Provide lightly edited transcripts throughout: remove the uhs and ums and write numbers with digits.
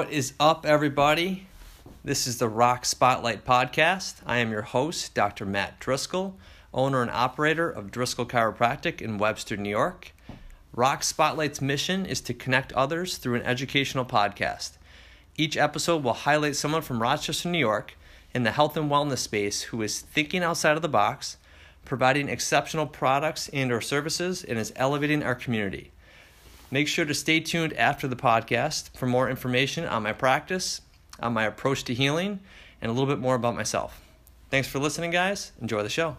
What is up, everybody? This is the Rock Spotlight Podcast. I am your host, Dr. Matt Driscoll, owner and operator of Driscoll Chiropractic in Webster, New York. Rock Spotlight's mission is to connect others through an educational podcast. Each episode will highlight someone from Rochester, New York, in the health and wellness space who is thinking outside of the box, providing exceptional products and/or services, and is elevating our community. Make sure to stay tuned after the podcast for more information on my practice, on my approach to healing, and a little bit more about myself. Thanks for listening, guys. Enjoy the show.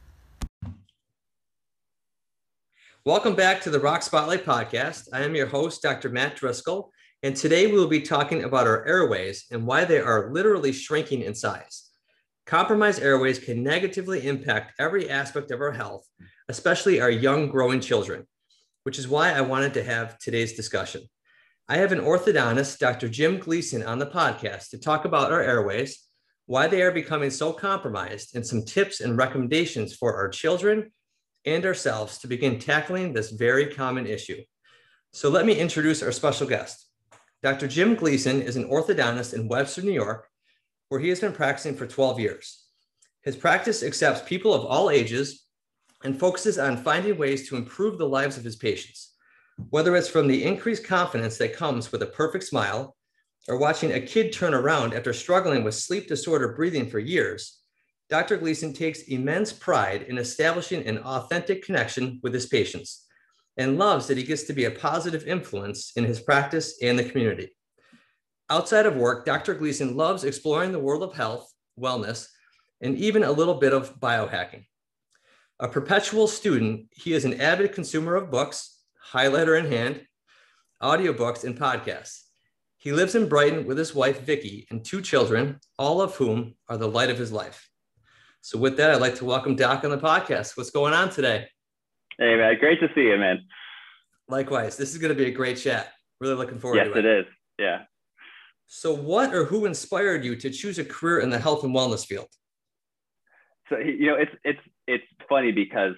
Welcome back to the Rock Spotlight Podcast. I am your host, Dr. Matt Driscoll, and today we'll be talking about our airways and why they are literally shrinking in size. Compromised airways can negatively impact every aspect of our health, especially our young, growing children, which is why I wanted to have today's discussion. I have an orthodontist, Dr. Jim Gleason, on the podcast to talk about our airways, why they are becoming so compromised, and some tips and recommendations for our children and ourselves to begin tackling this very common issue. So let me introduce our special guest. Dr. Jim Gleason is an orthodontist in Webster, New York, where he has been practicing for 12 years. His practice accepts people of all ages and focuses on finding ways to improve the lives of his patients. Whether it's from the increased confidence that comes with a perfect smile, or watching a kid turn around after struggling with sleep disorder breathing for years, Dr. Gleason takes immense pride in establishing an authentic connection with his patients and loves that he gets to be a positive influence in his practice and the community. Outside of work, Dr. Gleason loves exploring the world of health, wellness, and even a little bit of biohacking. A perpetual student, he is an avid consumer of books, highlighter in hand, audiobooks, and podcasts. He lives in Brighton with his wife, Vicky, and 2 children, all of whom are the light of his life. So with that, I'd like to welcome Doc on the podcast. What's going on today? Hey, man. Great to see you, man. Likewise. This is going to be a great chat. Really looking forward to it. Yes, it is. Yeah. So what or who inspired you to choose a career in the health and wellness field? So, it's funny because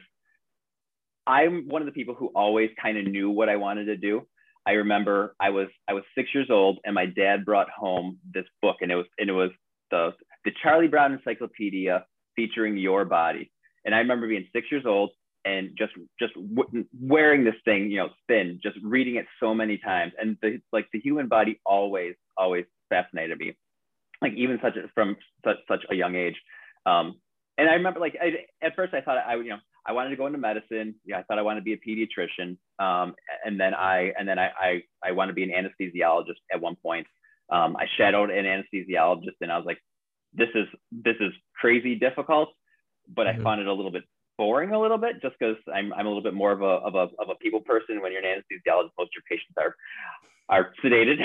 I'm one of the people who always kind of knew what I wanted to do. I remember I was 6 years old and my dad brought home this book, and it was the Charlie Brown Encyclopedia featuring your body. And I remember being 6 years old and just wearing this thing, thin, just reading it so many times. And the human body always fascinated me, like even from such a young age. And I remember, at first I thought I wanted to go into medicine. I thought I wanted to be a pediatrician. And then I wanted to be an anesthesiologist at one point. I shadowed an anesthesiologist, and I was like, this is crazy difficult, but I found it a little bit boring just because I'm a little bit more of a people person. When you're an anesthesiologist, most of your patients are sedated.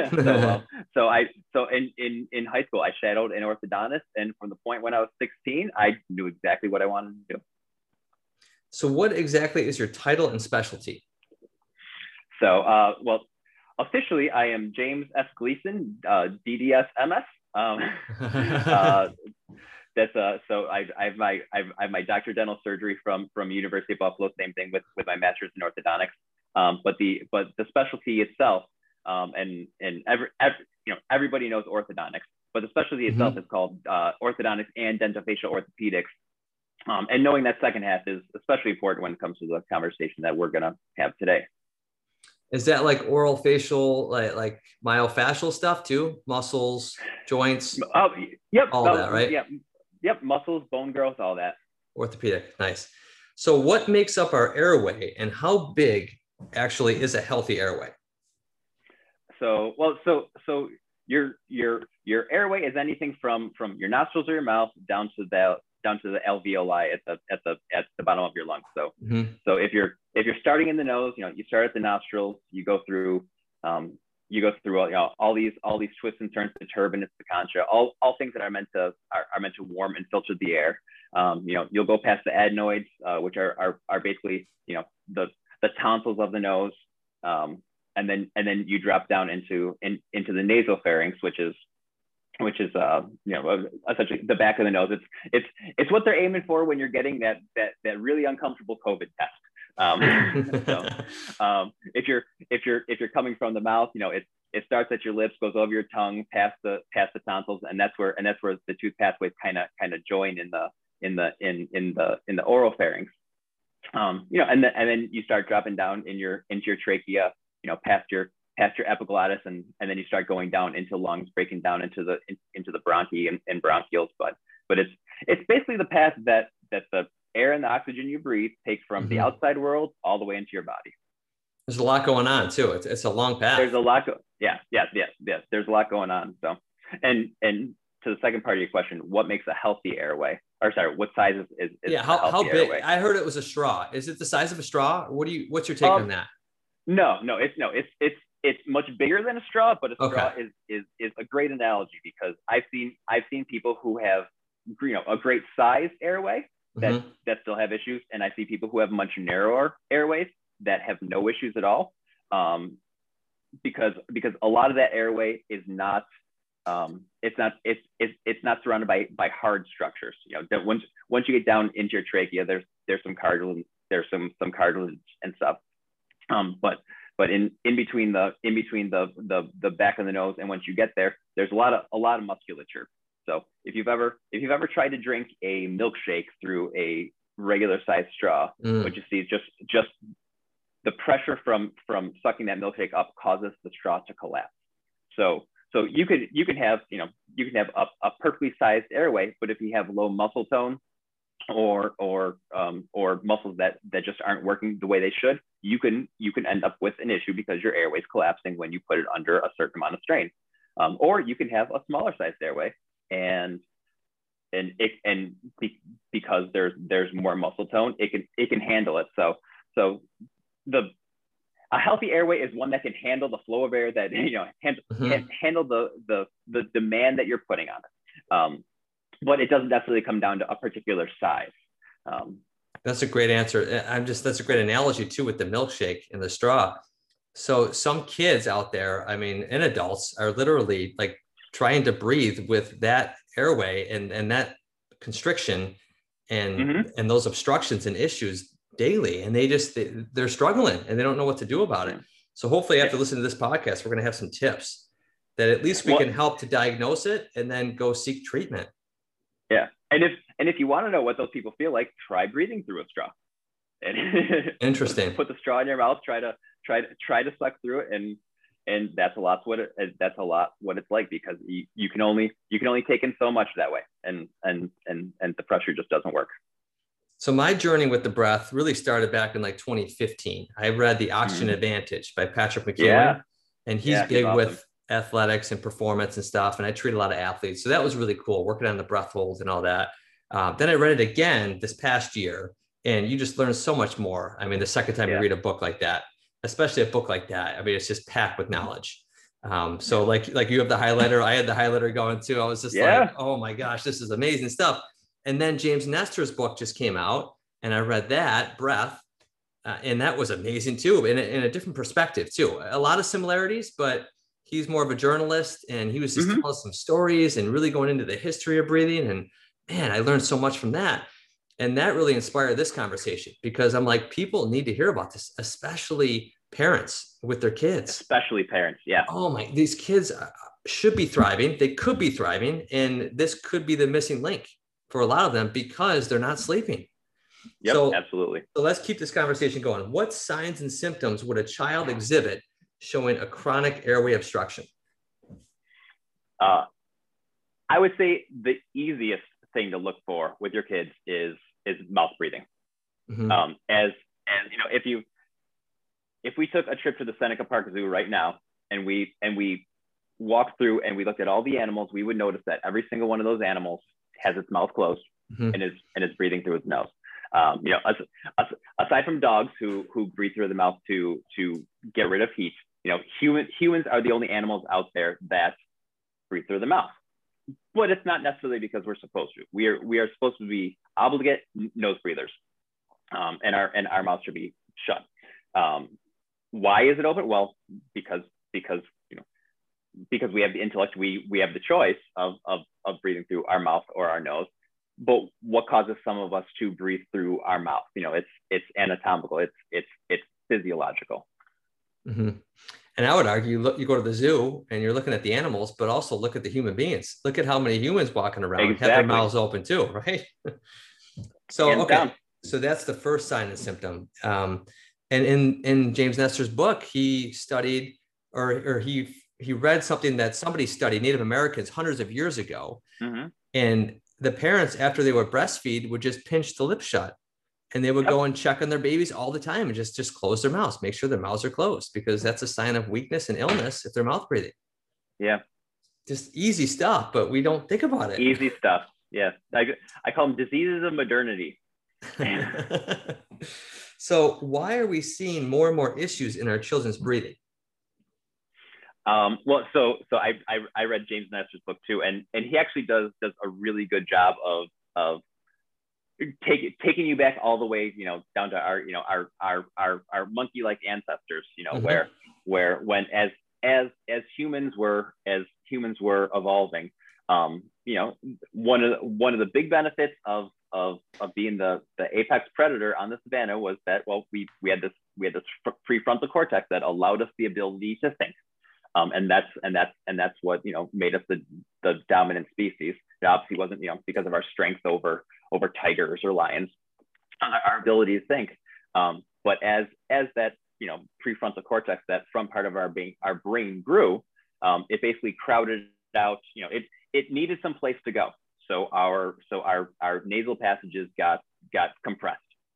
so in high school, I shadowed an orthodontist, and from the point when I was 16, I knew exactly what I wanted to do. So what exactly is your title and specialty? So, well, officially, I am James S. Gleason, DDS MS. So I have my doctor of dental surgery from University of Buffalo. Same thing with my master's in orthodontics. But the specialty itself, and everybody knows orthodontics, but the specialty itself is called orthodontics and dentofacial orthopedics. And knowing that second half is especially important when it comes to the conversation that we're gonna have today. Is that like oral facial, like myofascial stuff too? Muscles, joints? Oh, yep. All that, right? Yep. Muscles, bone growth, all that. Orthopedic. Nice. So what makes up our airway, and how big actually is a healthy airway? So your airway is anything from your nostrils or your mouth down to the alveoli at the bottom of your lungs. So so if you're starting in the nose, you start at the nostrils, you go through all these twists and turns, the turbinate, the concha, all things that are meant to warm and filter the air. You'll go past the adenoids, which are basically the tonsils of the nose, and then you drop down into the nasopharynx, which is essentially the back of the nose. It's what they're aiming for when you're getting that really uncomfortable COVID test. If you're coming from the mouth, it starts at your lips, goes over your tongue, past the tonsils, and that's where the tooth pathways kind of join in the oropharynx. And then you start dropping down into your trachea, past your epiglottis, and then you start going down into lungs, breaking down into the bronchi and bronchioles. But it's basically the path that the air and the oxygen you breathe takes from the outside world all the way into your body. There's a lot going on too. It's a long path. There's a lot. Yes. There's a lot going on. So, and to the second part of your question, what makes a healthy airway? Or sorry, what size is how big? Airway? I heard it was a straw. Is it the size of a straw? What's your take on that? No, it's much bigger than a straw, but a straw is a great analogy, because I've seen people who have a great sized airway that still have issues, and I see people who have much narrower airways that have no issues at all, because a lot of that airway is not it's not surrounded by hard structures. Once you get down into your trachea, there's some cartilage, some cartilage and stuff. But in between the back of the nose, and once you get there, there's a lot of musculature. So if you've ever tried to drink a milkshake through a regular sized straw, what you see is just the pressure from sucking that milkshake up causes the straw to collapse. So you can have a perfectly sized airway, but if you have low muscle tone or muscles that just aren't working the way they should, you can end up with an issue because your airway's collapsing when you put it under a certain amount of strain. Or you can have a smaller sized airway, because there's more muscle tone, it can handle it. So a healthy airway is one that can handle the flow of air, that can handle the demand that you're putting on it. But it doesn't necessarily come down to a particular size. That's a great answer. That's a great analogy too, with the milkshake and the straw. So some kids out there, I mean, and adults, are literally like trying to breathe with that airway and that constriction and those obstructions and issues daily. And they're struggling and they don't know what to do about it. So hopefully after listening to this podcast, we're going to have some tips that at least we can help to diagnose it and then go seek treatment. Yeah. And if you want to know what those people feel like, try breathing through a straw. Interesting. Put the straw in your mouth, try to suck through it, and that's a lot what it's like, because you can only take in so much that way, and the pressure just doesn't work. So my journey with the breath really started back in like 2015. I read The Oxygen Advantage by Patrick McKeown, and he's big with athletics and performance and stuff. And I treat a lot of athletes. So that was really cool, working on the breath holds and all that. Then I read it again this past year, and you just learn so much more. I mean, the second time you read a book like that, especially a book like that, I mean, it's just packed with knowledge. So like you have the highlighter, I had the highlighter going too. I was just like, oh my gosh, this is amazing stuff. And then James Nestor's book just came out, and I read that, Breath, and that was amazing too, in a different perspective too. A lot of similarities, but he's more of a journalist, and he was just telling some stories and really going into the history of breathing. And man, I learned so much from that. And that really inspired this conversation, because I'm like, people need to hear about this, especially parents with their kids. Especially parents, yeah. Oh my, these kids should be thriving. They could be thriving. And this could be the missing link for a lot of them, because they're not sleeping. Yep, so, absolutely. So let's keep this conversation going. What signs and symptoms would a child exhibit showing a chronic airway obstruction? I would say the easiest thing to look for with your kids is mouth breathing. As if we took a trip to the Seneca Park Zoo right now, and we walked through and we looked at all the animals, we would notice that every single one of those animals has its mouth closed and is breathing through its nose. Aside from dogs who breathe through the mouth to get rid of heat, humans are the only animals out there that breathe through the mouth. But it's not necessarily because we're supposed to. We are supposed to be obligate nose breathers, and our mouth should be shut. Why is it open? Well, because we have the intellect, we have the choice of breathing through our mouth or our nose. But what causes some of us to breathe through our mouth? It's anatomical. It's physiological. Mm-hmm. And I would argue, look, you go to the zoo and you're looking at the animals, but also look at the human beings. Look at how many humans walking around have their Exactly. mouths open too, right? So, Hands okay. down. So that's the first sign and symptom. And in James Nestor's book, he studied or he read something that somebody studied Native Americans hundreds of years ago. Mm-hmm. And the parents, after they would breastfeed, would just pinch the lips shut and they would Yep. go and check on their babies all the time and just close their mouths, make sure their mouths are closed because that's a sign of weakness and illness if they're mouth breathing. Yeah. Just easy stuff, but we don't think about it. Easy stuff. Yeah. I call them diseases of modernity. So why are we seeing more and more issues in our children's breathing? Well, so I read James Nestor's book too, and he actually does a really good job of taking you back all the way, down to our monkey-like ancestors, Mm-hmm. where when as humans were evolving, one of the big benefits of being the apex predator on the savannah was that, well, we had this prefrontal cortex that allowed us the ability to think. And that's what made us the dominant species. It obviously wasn't because of our strength over tigers or lions, our ability to think. But as that prefrontal cortex, that front part of our brain grew, it basically crowded out. It needed some place to go. So our nasal passages got compressed.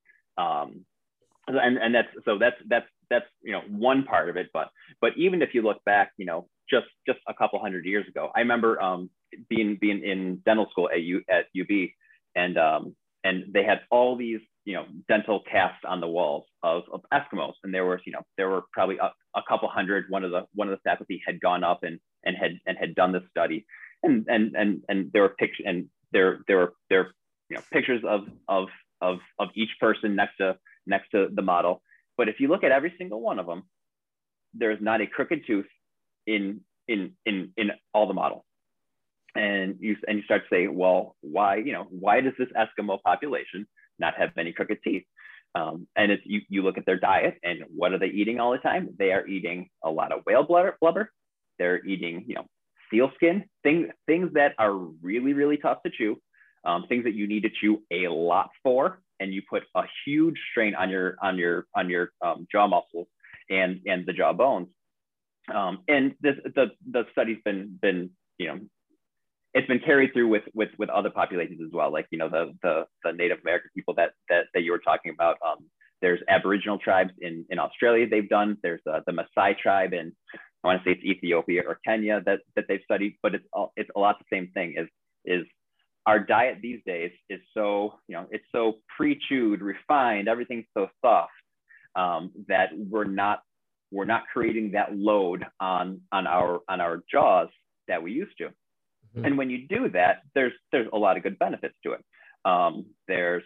And that's one part of it, but even if you look back, just a couple hundred years ago, I remember being in dental school at UB, and they had all these dental casts on the walls of Eskimos, and there were probably a couple hundred. One of the faculty had gone up and had done this study, and there were pictures, and there were pictures of each person next to the model. But if you look at every single one of them, there's not a crooked tooth in all the models. And you start to say, well, why does this Eskimo population not have any crooked teeth? And it's you look at their diet, and what are they eating all the time? They are eating a lot of whale blubber. They're eating seal skin, things that are really, really tough to chew, things that you need to chew a lot for, and you put a huge strain on your jaw muscles and the jaw bones. And the study's been it's been carried through with other populations as well, like the Native American people that you were talking about. There's Aboriginal tribes in Australia they've done. There's the Maasai tribe in, I want to say it's Ethiopia or Kenya that they've studied, but it's a lot the same thing. Is our diet these days is so it's so pre-chewed, refined, everything's so soft, that we're not creating that load on our jaws that we used to. Mm-hmm. And when you do that, there's a lot of good benefits to it. There's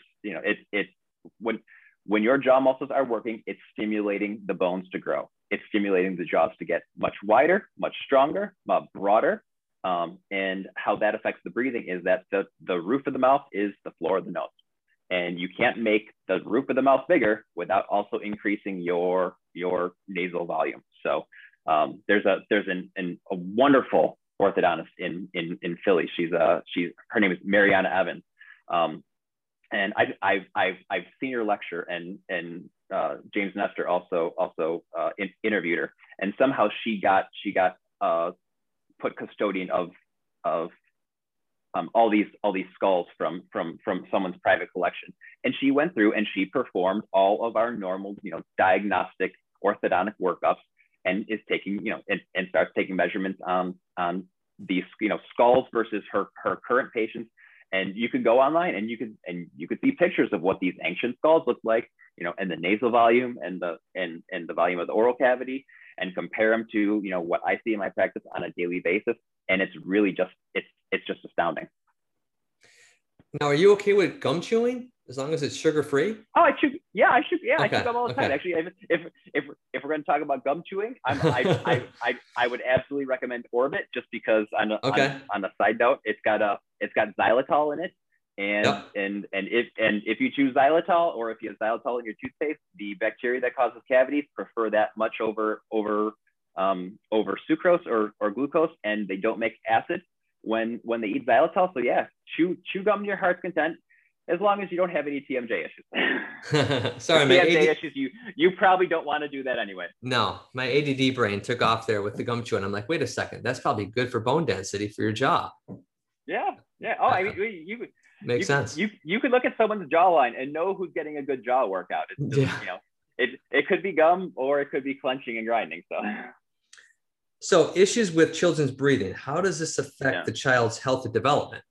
when your jaw muscles are working, it's stimulating the bones to grow. It's stimulating the jaws to get much wider, much stronger, broader. And how that affects the breathing is that the roof of the mouth is the floor of the nose. And you can't make the roof of the mouth bigger without also increasing your nasal volume. So there's a wonderful orthodontist in Philly. Her name is Mariana Evans. And I've seen her lecture, and James Nestor also interviewed her, and somehow she got put custodian of all these skulls from someone's private collection, and she went through and she performed all of our normal diagnostic orthodontic workups, and is taking and starts taking measurements on these skulls versus her current patients. And you could go online and you could see pictures of what these ancient skulls look like, and the nasal volume and the volume of the oral cavity, and compare them to what I see in my practice on a daily basis. And it's really just it's just astounding. Now, are you okay with gum chewing as long as it's sugar free? Oh, I chew. Yeah, I chew. Yeah, okay. I chew gum all the time. Actually, if we're going to talk about gum chewing, I would absolutely recommend Orbit, just because on a side note, it's got xylitol in it, And Yep. if you choose xylitol, or if you have xylitol in your toothpaste, the bacteria that causes cavities prefer that much over sucrose or glucose, and they don't make acid when they eat xylitol. So yeah, chew gum to your heart's content, as long as you don't have any TMJ issues. Sorry, my TMJ AD, issues, you probably don't want to do that anyway. no, my ADD brain took off there with the gum chewing. I'm like, wait a second, that's probably good for bone density for your jaw. Yeah, yeah. Oh, I mean, Makes sense. you could look at someone's jawline and know who's getting a good jaw workout. It's just, Yeah. it could be gum, or it could be clenching and grinding. So So issues with children's breathing, how does this affect yeah. the child's health and development?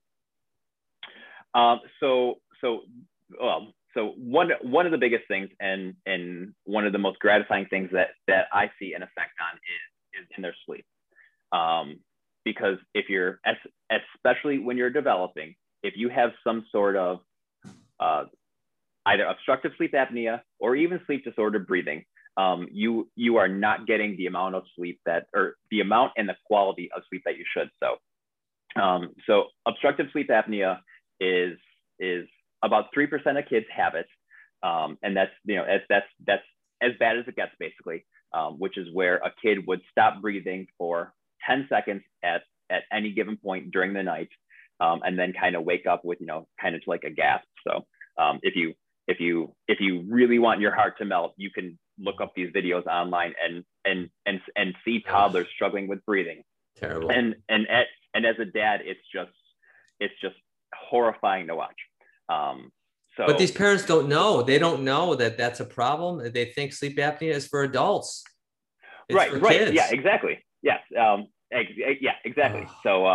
So one of the biggest things, and one of the most gratifying things that I see an effect on is in their sleep. Because if you're, especially when you're developing, if you have some sort of either obstructive sleep apnea or even sleep disordered breathing, you are not getting the amount of sleep or the amount and the quality of sleep that you should. So obstructive sleep apnea is about 3% of kids have it, and that's as bad as it gets, basically, which is where a kid would stop breathing for 10 seconds at any given point during the night, and then kind of wake up with kind of like a gasp. So if you really want your heart to melt, you can look up these videos online and see toddlers struggling with breathing. Terrible. And as a dad, it's just horrifying to watch. But these parents don't know. They don't know that that's a problem. They think sleep apnea is for adults. It's right. for kids. Yeah, exactly. Yes. Yeah, exactly.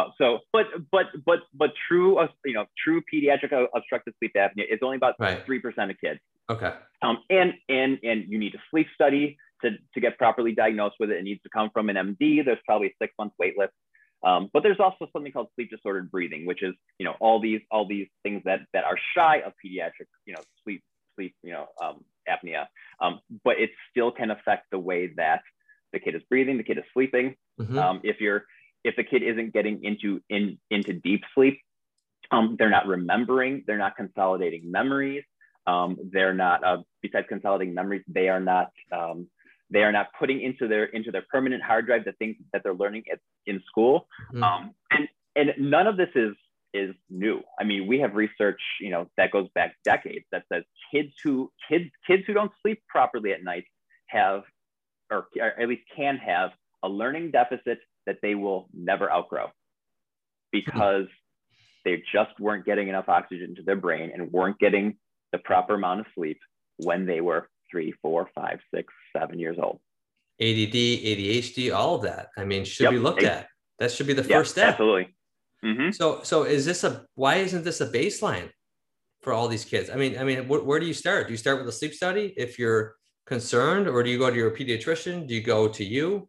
But true pediatric obstructive sleep apnea is only about 3% of kids. Okay. And you need a sleep study to get properly diagnosed with it. It needs to come from an MD. There's probably a 6-month wait list. But there's also something called sleep disordered breathing, which is, all these things that are shy of pediatric, sleep apnea. But it still can affect the way that the kid is breathing, the kid is sleeping. Mm-hmm. If the kid isn't getting into deep sleep, they're not remembering, they're not consolidating memories. They're not, besides consolidating memories, they are not putting into their permanent hard drive the things that they're learning in school. Mm-hmm. And none of this is new. I mean, we have research, that goes back decades that says kids who don't sleep properly at night have, or at least can have, a learning deficit that they will never outgrow, because they just weren't getting enough oxygen to their brain and weren't getting the proper amount of sleep when they were 3, 4, 5, 6, 7 years old. ADD, ADHD, all of that. I mean, should be looked at. That should be the first step. Absolutely. Mm-hmm. So why isn't this a baseline for all these kids? I mean, where do you start? Do you start with a sleep study if you're concerned, or do you go to your pediatrician? Do you go to you?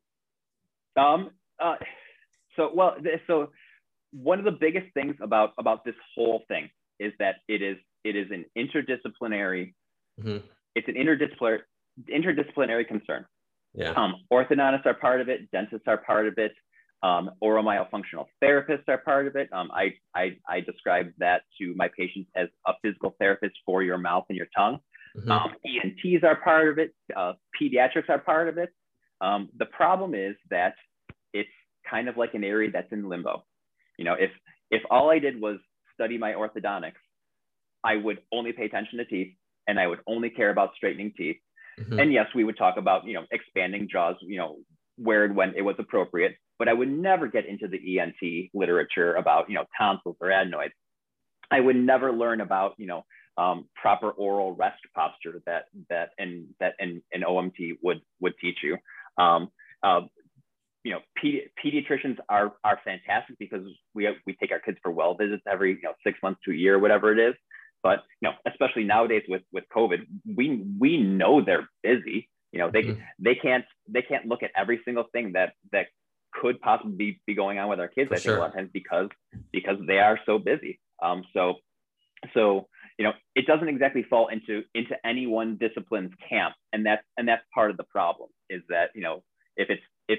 So one of the biggest things about this whole thing is that it is an interdisciplinary, mm-hmm. It's an interdisciplinary concern. Yeah. Orthodontists are part of it. Dentists are part of it. Oromyofunctional therapists are part of it. I describe that to my patients as a physical therapist for your mouth and your tongue. Mm-hmm. ENTs are part of it. Pediatrics are part of it. The problem is that it's kind of like an area that's in limbo. If all I did was study my orthodontics, I would only pay attention to teeth, and I would only care about straightening teeth. Mm-hmm. And yes, we would talk about, expanding jaws, where and when it was appropriate, but I would never get into the ENT literature about, tonsils or adenoids. I would never learn about, proper oral rest posture that an OMT would teach you. Pediatricians are fantastic because we take our kids for well visits every 6 months to a year, whatever it is. But especially nowadays with COVID, we know they're busy. They can't look at every single thing that could possibly be going on with our kids. I think a lot of times because they are so busy. So it doesn't exactly fall into any one discipline's camp, and that's part of the problem, is that if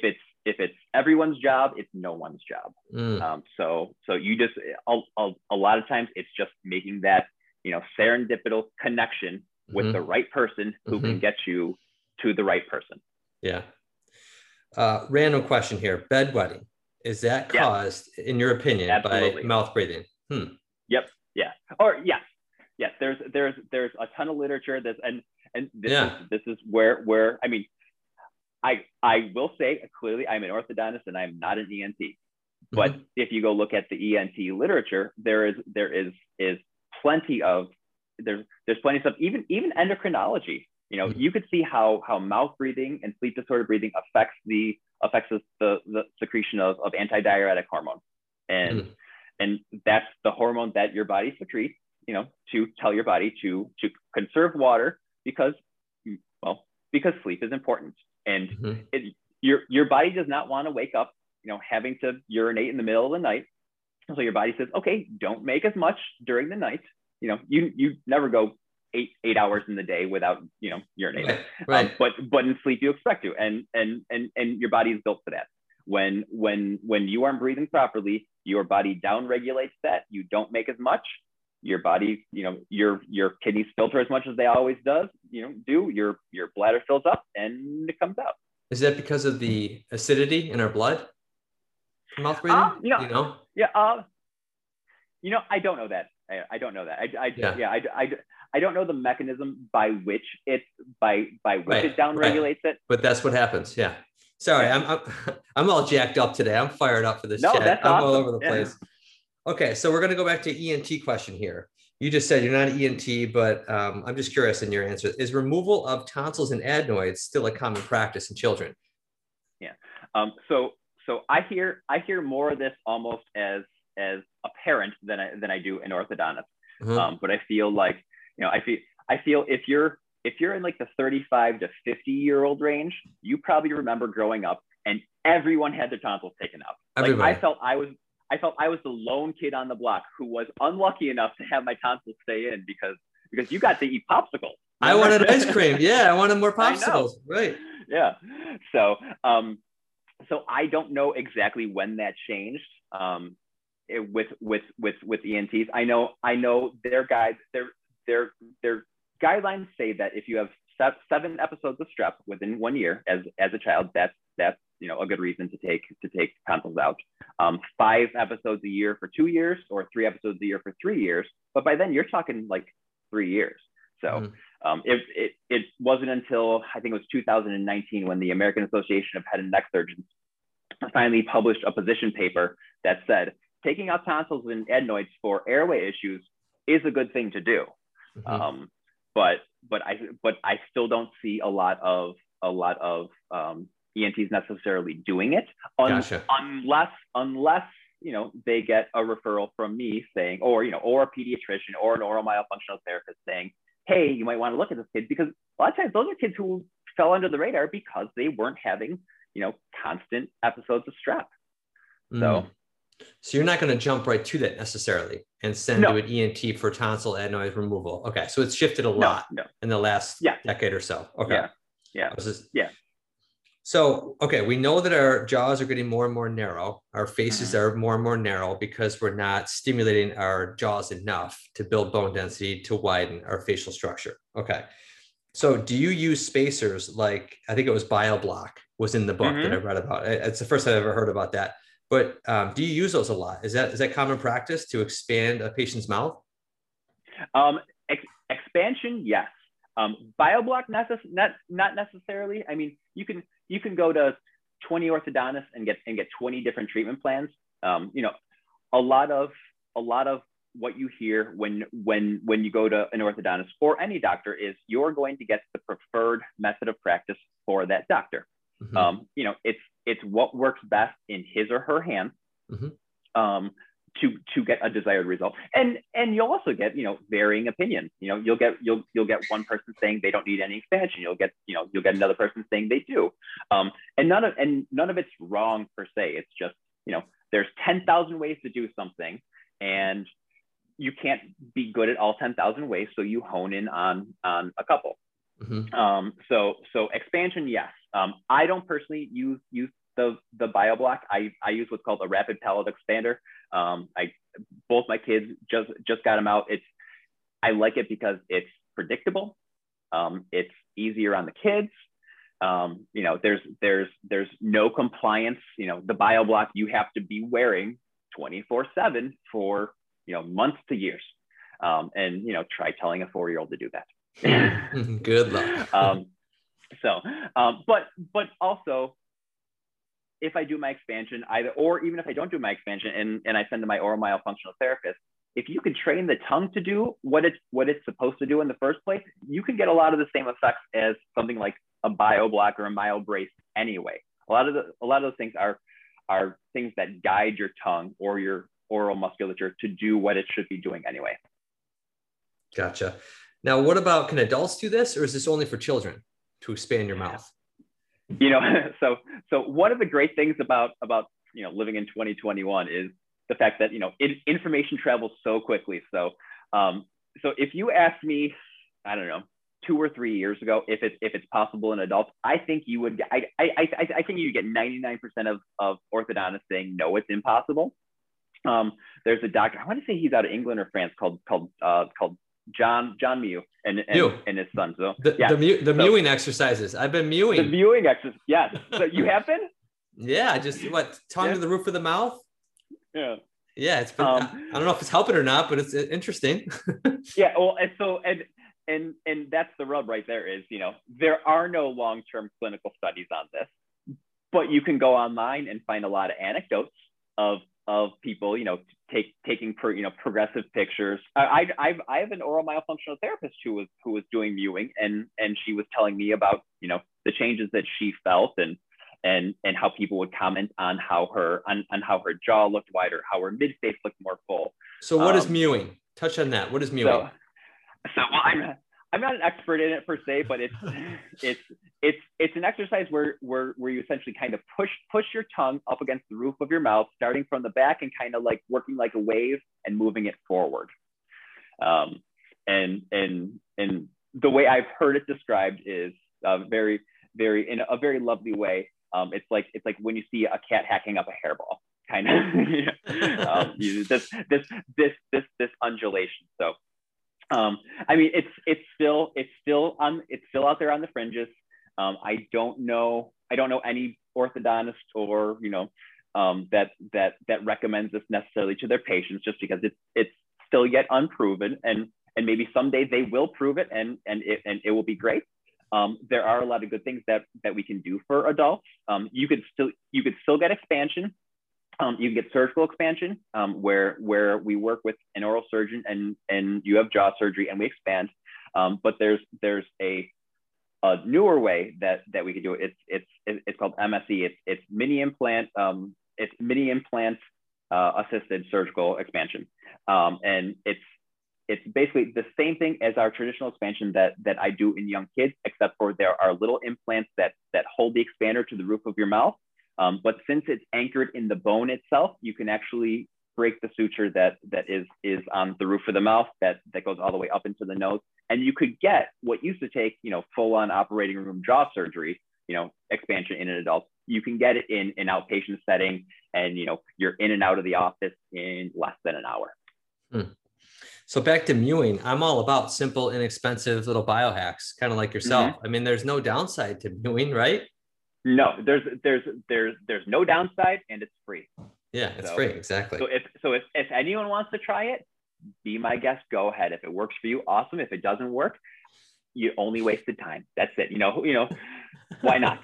if it's everyone's job, it's no one's job. So you just a lot of times it's just making that, you know, serendipitous connection with the right person who can get you to the right person. Yeah. Random question here. Bedwetting, is that caused, in your opinion, by mouth breathing? Yep. Yeah. Or yes. There's a ton of literature that's, and this is where I mean, I will say clearly I'm an orthodontist and I'm not an ENT. But if you go look at the ENT literature, there is plenty of there's plenty of stuff, even endocrinology. You know, you could see how mouth breathing and sleep disorder breathing affects the secretion of antidiuretic hormone. And that's the hormone that your body secretes, you know, to tell your body to conserve water because sleep is important. And your body does not want to wake up, you know, having to urinate in the middle of the night. So your body says, okay, don't make as much during the night. You know, you never go eight hours in the day without, you know, urinating. Right. But in sleep you expect to, and your body is built for that. When you aren't breathing properly, your body down regulates that. You don't make as much. Your body, you know, your kidneys filter as much as they always do. Your bladder fills up and it comes out. Is that because of the acidity in our blood? Mouth breathing? I don't know that. I don't know that. I don't know the mechanism by which it down regulates it. But that's what happens. Yeah. Sorry, I'm all jacked up today. I'm fired up for this chat. That's I'm awesome. all over the place. Okay, so we're going to go back to ENT question here. You just said you're not an ENT, but I'm just curious in your answer. Is removal of tonsils and adenoids still a common practice in children? Yeah. So I hear more of this almost as a parent than I do an orthodontist. But I feel like, you know, I feel if you're in like the 35 to 50-year-old range, you probably remember growing up and everyone had their tonsils taken out. Like I felt I was the lone kid on the block who was unlucky enough to have my tonsils stay in because you got to eat popsicles. I wanted ice cream. Yeah, I wanted more popsicles. Right. Yeah. So I don't know exactly when that changed. With ENTs, I know their guidelines say that if you have 7 episodes of strep within 1 year as a child, that's you know a good reason to take tonsils out. 5 episodes a year for 2 years, or 3 episodes a year for 3 years. But by then you're talking like 3 years. So it wasn't until I think it was 2019 when the American Association of Head and Neck Surgeons finally published a position paper that said taking out tonsils and adenoids for airway issues is a good thing to do. But I still don't see a lot of ENTs necessarily doing it unless you know they get a referral from me saying, or a pediatrician or an oral myofunctional therapist saying, hey, you might want to look at this kid, because a lot of times those are kids who fell under the radar because they weren't having, you know, constant episodes of strep. So you're not going to jump right to that necessarily and send to an ENT for tonsil adenoid removal. Okay. So it's shifted a lot in the last decade or so. Okay. Yeah. So, okay. We know that our jaws are getting more and more narrow. Our faces are more and more narrow because we're not stimulating our jaws enough to build bone density to widen our facial structure. Okay. So do you use spacers like, I think it was BioBlock was in the book that I read about. It's the first time I've ever heard about that. But do you use those a lot? Is that common practice to expand a patient's mouth? Expansion, yes. BioBlock, not necessarily. I mean, you can go to 20 orthodontists and get 20 different treatment plans. You know, a lot of what you hear when you go to an orthodontist or any doctor is you're going to get the preferred method of practice for that doctor. You know, it's what works best in his or her hands to get a desired result. And you'll also get, you know, varying opinions. You know, you'll get one person saying they don't need any expansion. You'll get another person saying they do. And none of it's wrong per se. It's just, you know, there's 10,000 ways to do something, and you can't be good at all 10,000 ways. So you hone in on a couple. So expansion, yes. I don't personally use the BioBlock, I use what's called a rapid palate expander. Both my kids just got them out. I like it because it's predictable. It's easier on the kids. There's no compliance. The BioBlock you have to be wearing 24/7 for months to years. Try telling a 4-year-old to do that. Good luck. But also, if I do my expansion, or even if I don't do my expansion and I send to my oral myofunctional therapist, if you can train the tongue to do what it's supposed to do in the first place, you can get a lot of the same effects as something like a BioBlock or a MyoBrace anyway. A lot of those things are things that guide your tongue or your oral musculature to do what it should be doing anyway. Gotcha. Now, what about, can adults do this, or is this only for children to expand your mouth? So one of the great things about living in 2021 is the fact that information travels so quickly. So if you asked me, I don't know, 2 or 3 years ago, if it's possible in adults, I think you would get, I think you get 99% of orthodontists saying no, it's impossible. There's a doctor, I want to say he's out of England or France, called John Mew and his son. So the mewing exercises. I've been mewing. The mewing exercise. Yes. So you have been? Yeah. Just tongue to the roof of the mouth. Yeah. Yeah. It's been, I don't know if it's helping or not, but it's interesting. Yeah. Well, and that's the rub right there is, there are no long-term clinical studies on this, but you can go online and find a lot of anecdotes of people, taking progressive pictures. I have an oral myofunctional therapist who was doing mewing, and she was telling me about, the changes that she felt and how people would comment on how her jaw looked wider, how her mid face looked more full. So what is mewing? Touch on that. What is mewing? So well, I'm not an expert in it per se, but it's an exercise where you essentially kind of push your tongue up against the roof of your mouth, starting from the back and kind of like working like a wave and moving it forward. And the way I've heard it described is very in a very lovely way. It's like when you see a cat hacking up a hairball, kind of. This undulation. So. I mean, it's still out there on the fringes. I don't know any orthodontist or that recommends this necessarily to their patients, just because it's still yet unproven, and maybe someday they will prove it and it will be great. There are a lot of good things that we can do for adults. You could still get expansion. You can get surgical expansion, where we work with an oral surgeon and you have jaw surgery and we expand. But there's a newer way that we can do it. It's called MSE. It's mini implant. It's mini implant assisted surgical expansion. And it's basically the same thing as our traditional expansion that I do in young kids, except for there are little implants that hold the expander to the roof of your mouth. But since it's anchored in the bone itself, you can actually break the suture that is on the roof of the mouth that goes all the way up into the nose. And you could get what used to take, full on operating room jaw surgery, expansion in an adult. You can get it in an outpatient setting, and, you're in and out of the office in less than an hour. So back to mewing, I'm all about simple, inexpensive little biohacks, kind of like yourself. Mm-hmm. I mean, there's no downside to mewing, right? No, there's no downside, and it's free. Yeah, it's free. Exactly. So if anyone wants to try it, be my guest. Go ahead. If it works for you, awesome. If it doesn't work, you only wasted time. That's it. Why not?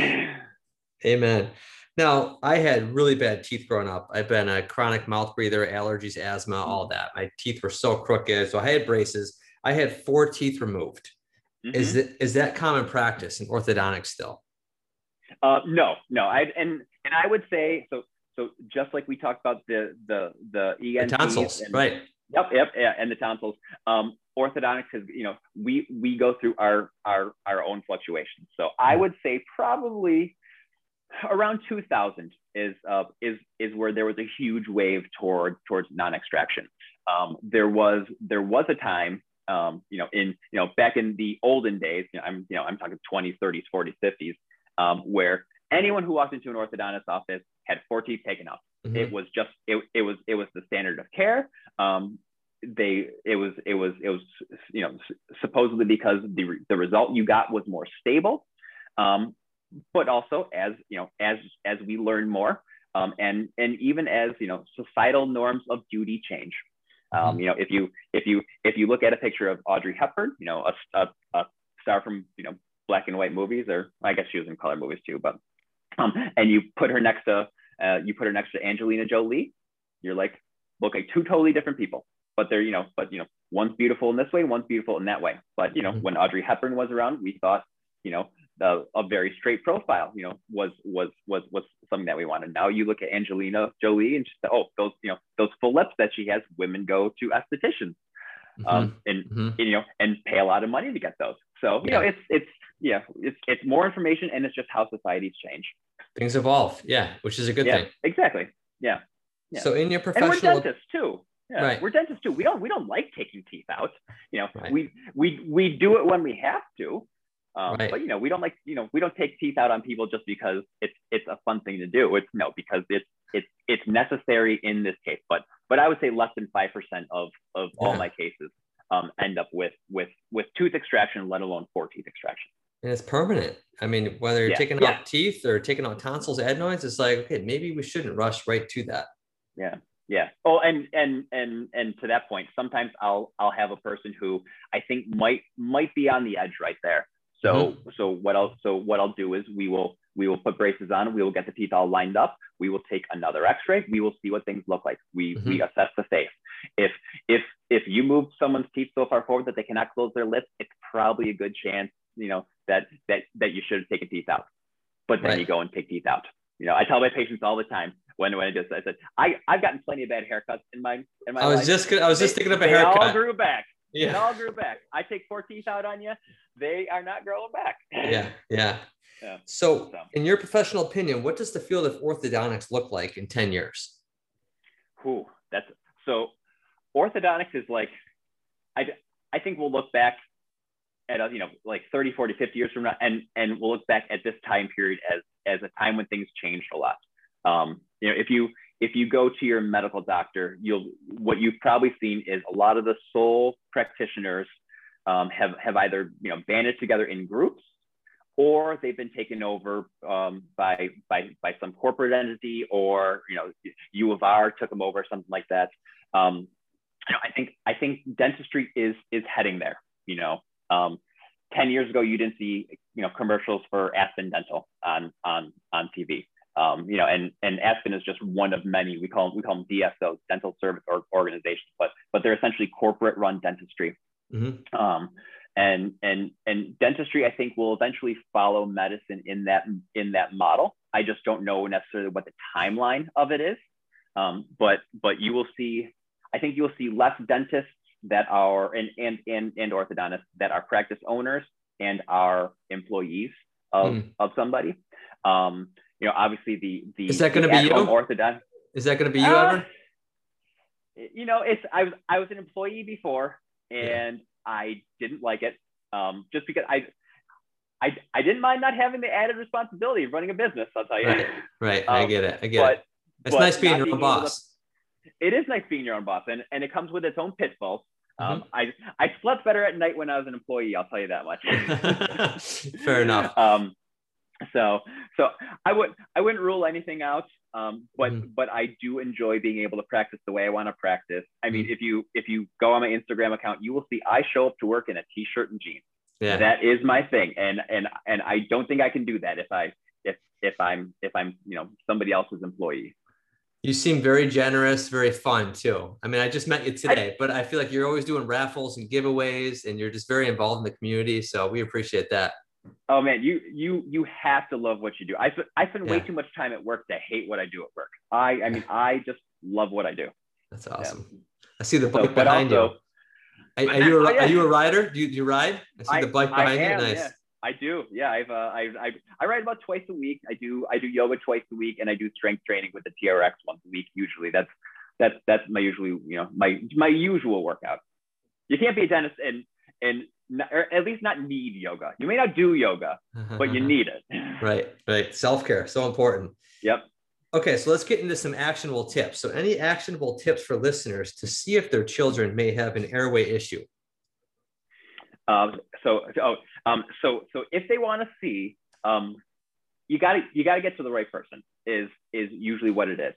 Amen. Now, I had really bad teeth growing up. I've been a chronic mouth breather, allergies, asthma, all that. My teeth were so crooked. So I had braces. I had 4 teeth removed. Mm-hmm. Is that common practice in orthodontics still? No. I would say so. Just like we talked about the ENT, the tonsils, right? Yep, yeah, and the tonsils. Orthodontics is, we go through our own fluctuations. So I would say probably around 2000 is where there was a huge wave towards non-extraction. There was a time, back in the olden days, I'm talking 20s, 30s, 40s, 50s, where anyone who walked into an orthodontist office had 4 teeth taken out. Mm-hmm. It was just it was the standard of care. It was supposedly because the result you got was more stable, but also as we learn more, and even as societal norms of beauty change. If you look at a picture of Audrey Hepburn, a star from black and white movies, or I guess she was in color movies too, but and you put her next to Angelina Jolie, you're like, look like 2 totally different people, but they're one's beautiful in this way, one's beautiful in that way. But when Audrey Hepburn was around, we thought a very straight profile was something that we wanted. Now you look at Angelina Jolie and just those full lips that she has, women go to estheticians and pay a lot of money to get those. So it's more information, and it's just how societies change. Things evolve, which is a good thing. Exactly. Yeah. So in your professional, and we're dentists too. Yeah, right. We're dentists too. We don't like taking teeth out. Right. We do it when we have to. Right. But we don't we don't take teeth out on people just because it's a fun thing to do. Because it's necessary in this case. But I would say less than 5% of all my cases end up with tooth extraction, let alone 4 teeth extraction. And it's permanent. I mean, whether you're taking out teeth or taking out tonsils, adenoids, it's like, okay, maybe we shouldn't rush right to that. Yeah. Oh, and to that point, sometimes I'll have a person who I think might be on the edge right there. So what I'll do is we will put braces on. We will get the teeth all lined up. We will take another X-ray. We will see what things look like. We assess the face. If you move someone's teeth so far forward that they cannot close their lips, it's probably a good chance that you should have taken teeth out. But then you go and take teeth out. I tell my patients all the time when I said I've gotten plenty of bad haircuts in my I was life. just thinking of a haircut. They all grew back. Yeah. It all grew back. I take 4 teeth out on you. They are not growing back. Yeah. So in your professional opinion, what does the field of orthodontics look like in 10 years? So orthodontics is like, I think we'll look back at, like 30, 40, 50 years from now, and we'll look back at this time period as a time when things changed a lot. If you go to your medical doctor, what you've probably seen is a lot of the sole practitioners have either banded together in groups, or they've been taken over by some corporate entity, or U of R took them over, something like that. I think dentistry is heading there. 10 years ago, you didn't see commercials for Aspen Dental on TV. And Aspen is just one of many. We call them DSOs, dental service organizations, but they're essentially corporate run dentistry. And dentistry, I think, will eventually follow medicine in that model. I just don't know necessarily what the timeline of it is. But you will see, I think you'll see less dentists that are and orthodontists that are practice owners and are employees of somebody. Obviously the is that going to be you? Orthodontist. Is that going to be you ever? I was an employee before, and I didn't like it. Just because I didn't mind not having the added responsibility of running a business. I'll tell you. Right. I get it. It's nice being your own boss. It is nice being your own boss, and it comes with its own pitfalls. I slept better at night when I was an employee. I'll tell you that much. Fair enough. So I wouldn't rule anything out. But I do enjoy being able to practice the way I want to practice. I mean, if you go on my Instagram account, you will see I show up to work in a t-shirt and jeans. Yeah. That is my thing, and I don't think I can do that if I'm somebody else's employee. You seem very generous, very fun too. I mean, I just met you today, but I feel like you're always doing raffles and giveaways, and you're just very involved in the community. So we appreciate that. Oh man, you have to love what you do. I spend way too much time at work to hate what I do at work. I just love what I do. That's awesome. Yeah. I see the bike behind you. Are you a rider? Do you ride? I see the bike behind you. Nice. Yeah. I do. Yeah, I ride about twice a week. I do yoga twice a week, and I do strength training with the TRX once a week. Usually, that's my usual my usual workout. You can't be a dentist and or at least not need yoga. You may not do yoga, but you need it. Right. Self-care, so important. Yep. Okay, so let's get into some actionable tips. So any actionable tips for listeners to see if their children may have an airway issue? So if they want to see, you got to get to the right person is usually what it is.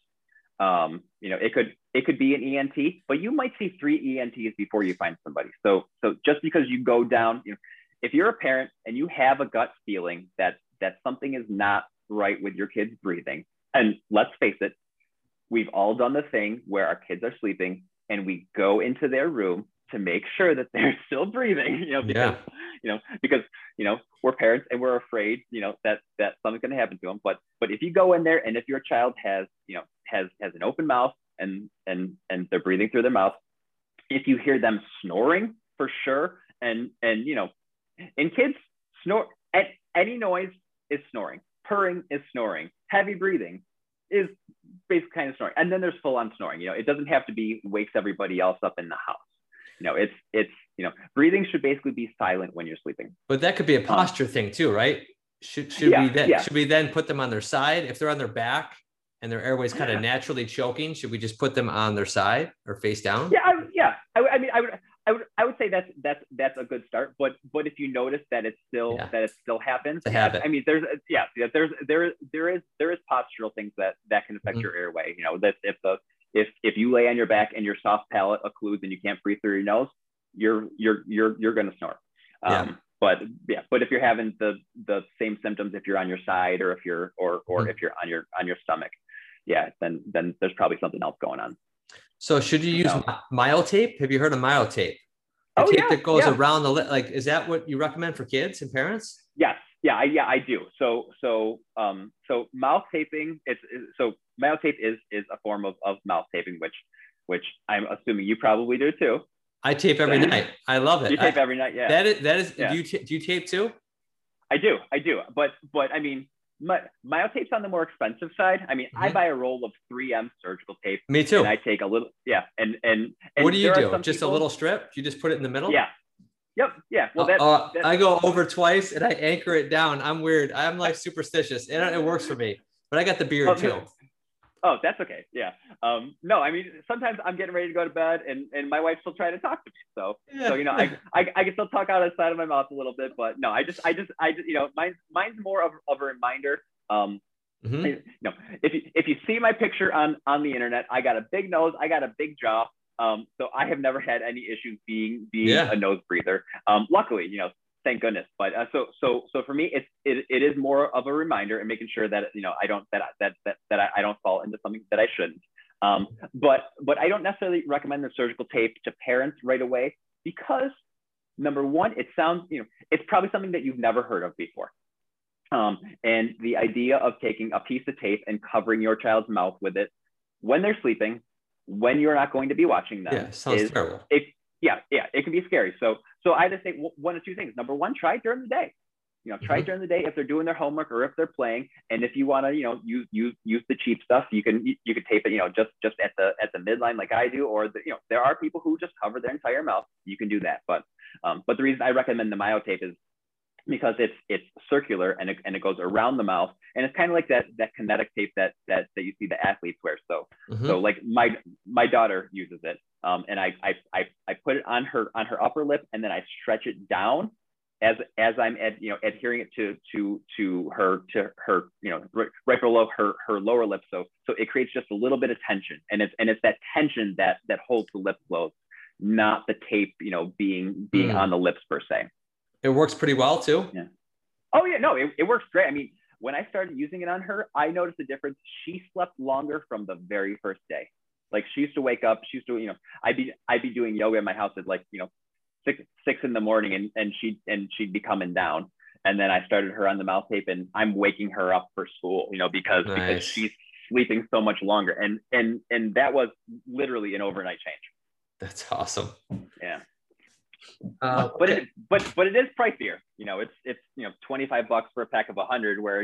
It could be an ENT, but you might see 3 ENTs before you find somebody. So just because you go down, if you're a parent and you have a gut feeling that something is not right with your kid's breathing, and let's face it, we've all done the thing where our kids are sleeping and we go into their room to make sure that they're still breathing, because we're parents and we're afraid, that something's going to happen to them. But if you go in there and if your child has an open mouth and they're breathing through their mouth, if you hear them snoring for sure, and kids snore, any noise is snoring, purring is snoring, heavy breathing is basically kind of snoring. And then there's full on snoring, it doesn't have to be wakes everybody else up in the house. It's breathing should basically be silent when you're sleeping. But that could be a posture thing too, right? Should we then put them on their side? If they're on their back and their airway's kind of naturally choking, should we just put them on their side or face down? I would say that's a good start. But if you notice that it still happens, it's a habit. I mean, there is postural things that can affect your airway. That if you lay on your back and your soft palate occludes and you can't breathe through your nose, you're going to snore. But if you're having the same symptoms, if you're on your side or if you're if you're on your stomach, then there's probably something else going on. So should you use myotape? Have you heard of myotape? Tape that goes around the lip. Like, is that what you recommend for kids and parents? Yes. I do. So mouth taping. Myotape is a form of mouth taping, which I'm assuming you probably do too. I tape every night. I love it. You tape every night, yeah. That is. Yeah. Do you tape too? I do. But I mean, myotape's on the more expensive side. I mean, I buy a roll of 3M surgical tape. Me too. And I take a little, And what do you do? Just a little strip? You just put it in the middle? Yeah. Yep. Yeah. Well, I go over twice and I anchor it down. I'm weird. I'm like superstitious, and it works for me. But I got the beard too. Oh, that's okay. Yeah. No, I mean, sometimes I'm getting ready to go to bed and my wife's still trying to talk to me. So I can still talk out of the side of my mouth a little bit, but no, I just, mine's more of a reminder. If you see my picture on the internet, I got a big nose, I got a big jaw. So I have never had any issues being a nose breather. Luckily, thank goodness. But so for me, it is more of a reminder and making sure that I don't fall into something that I shouldn't. But I don't necessarily recommend the surgical tape to parents right away because number one, it sounds it's probably something that you've never heard of before. And the idea of taking a piece of tape and covering your child's mouth with it when they're sleeping, when you're not going to be watching them, sounds terrible. It can be scary. So I just say one of two things. Number one, try it during the day. Try it during the day if they're doing their homework or if they're playing. And if you want to, use the cheap stuff, you can tape it, just at the midline like I do, or there are people who just cover their entire mouth. You can do that. But the reason I recommend the myotape is because it's circular and it goes around the mouth, and it's kind of like that kinetic tape that you see the athletes wear. So like my daughter uses it, and I put it on her upper lip, and then I stretch it down as I'm adhering it to her right below her lower lip. So it creates just a little bit of tension, and it's that tension that holds the lip closed, not the tape being on the lips per se. It works pretty well too. Yeah. Oh yeah, no, it works great. I mean, when I started using it on her, I noticed a difference. She slept longer from the very first day. Like she used to wake up, she used to, I'd be doing yoga in my house at like, 6 in the morning and she'd be coming down. And then I started her on the mouth tape and I'm waking her up for school, because she's sleeping so much longer. And that was literally an overnight change. That's awesome. Yeah. But it is pricier. It's $25 for a pack of 100, where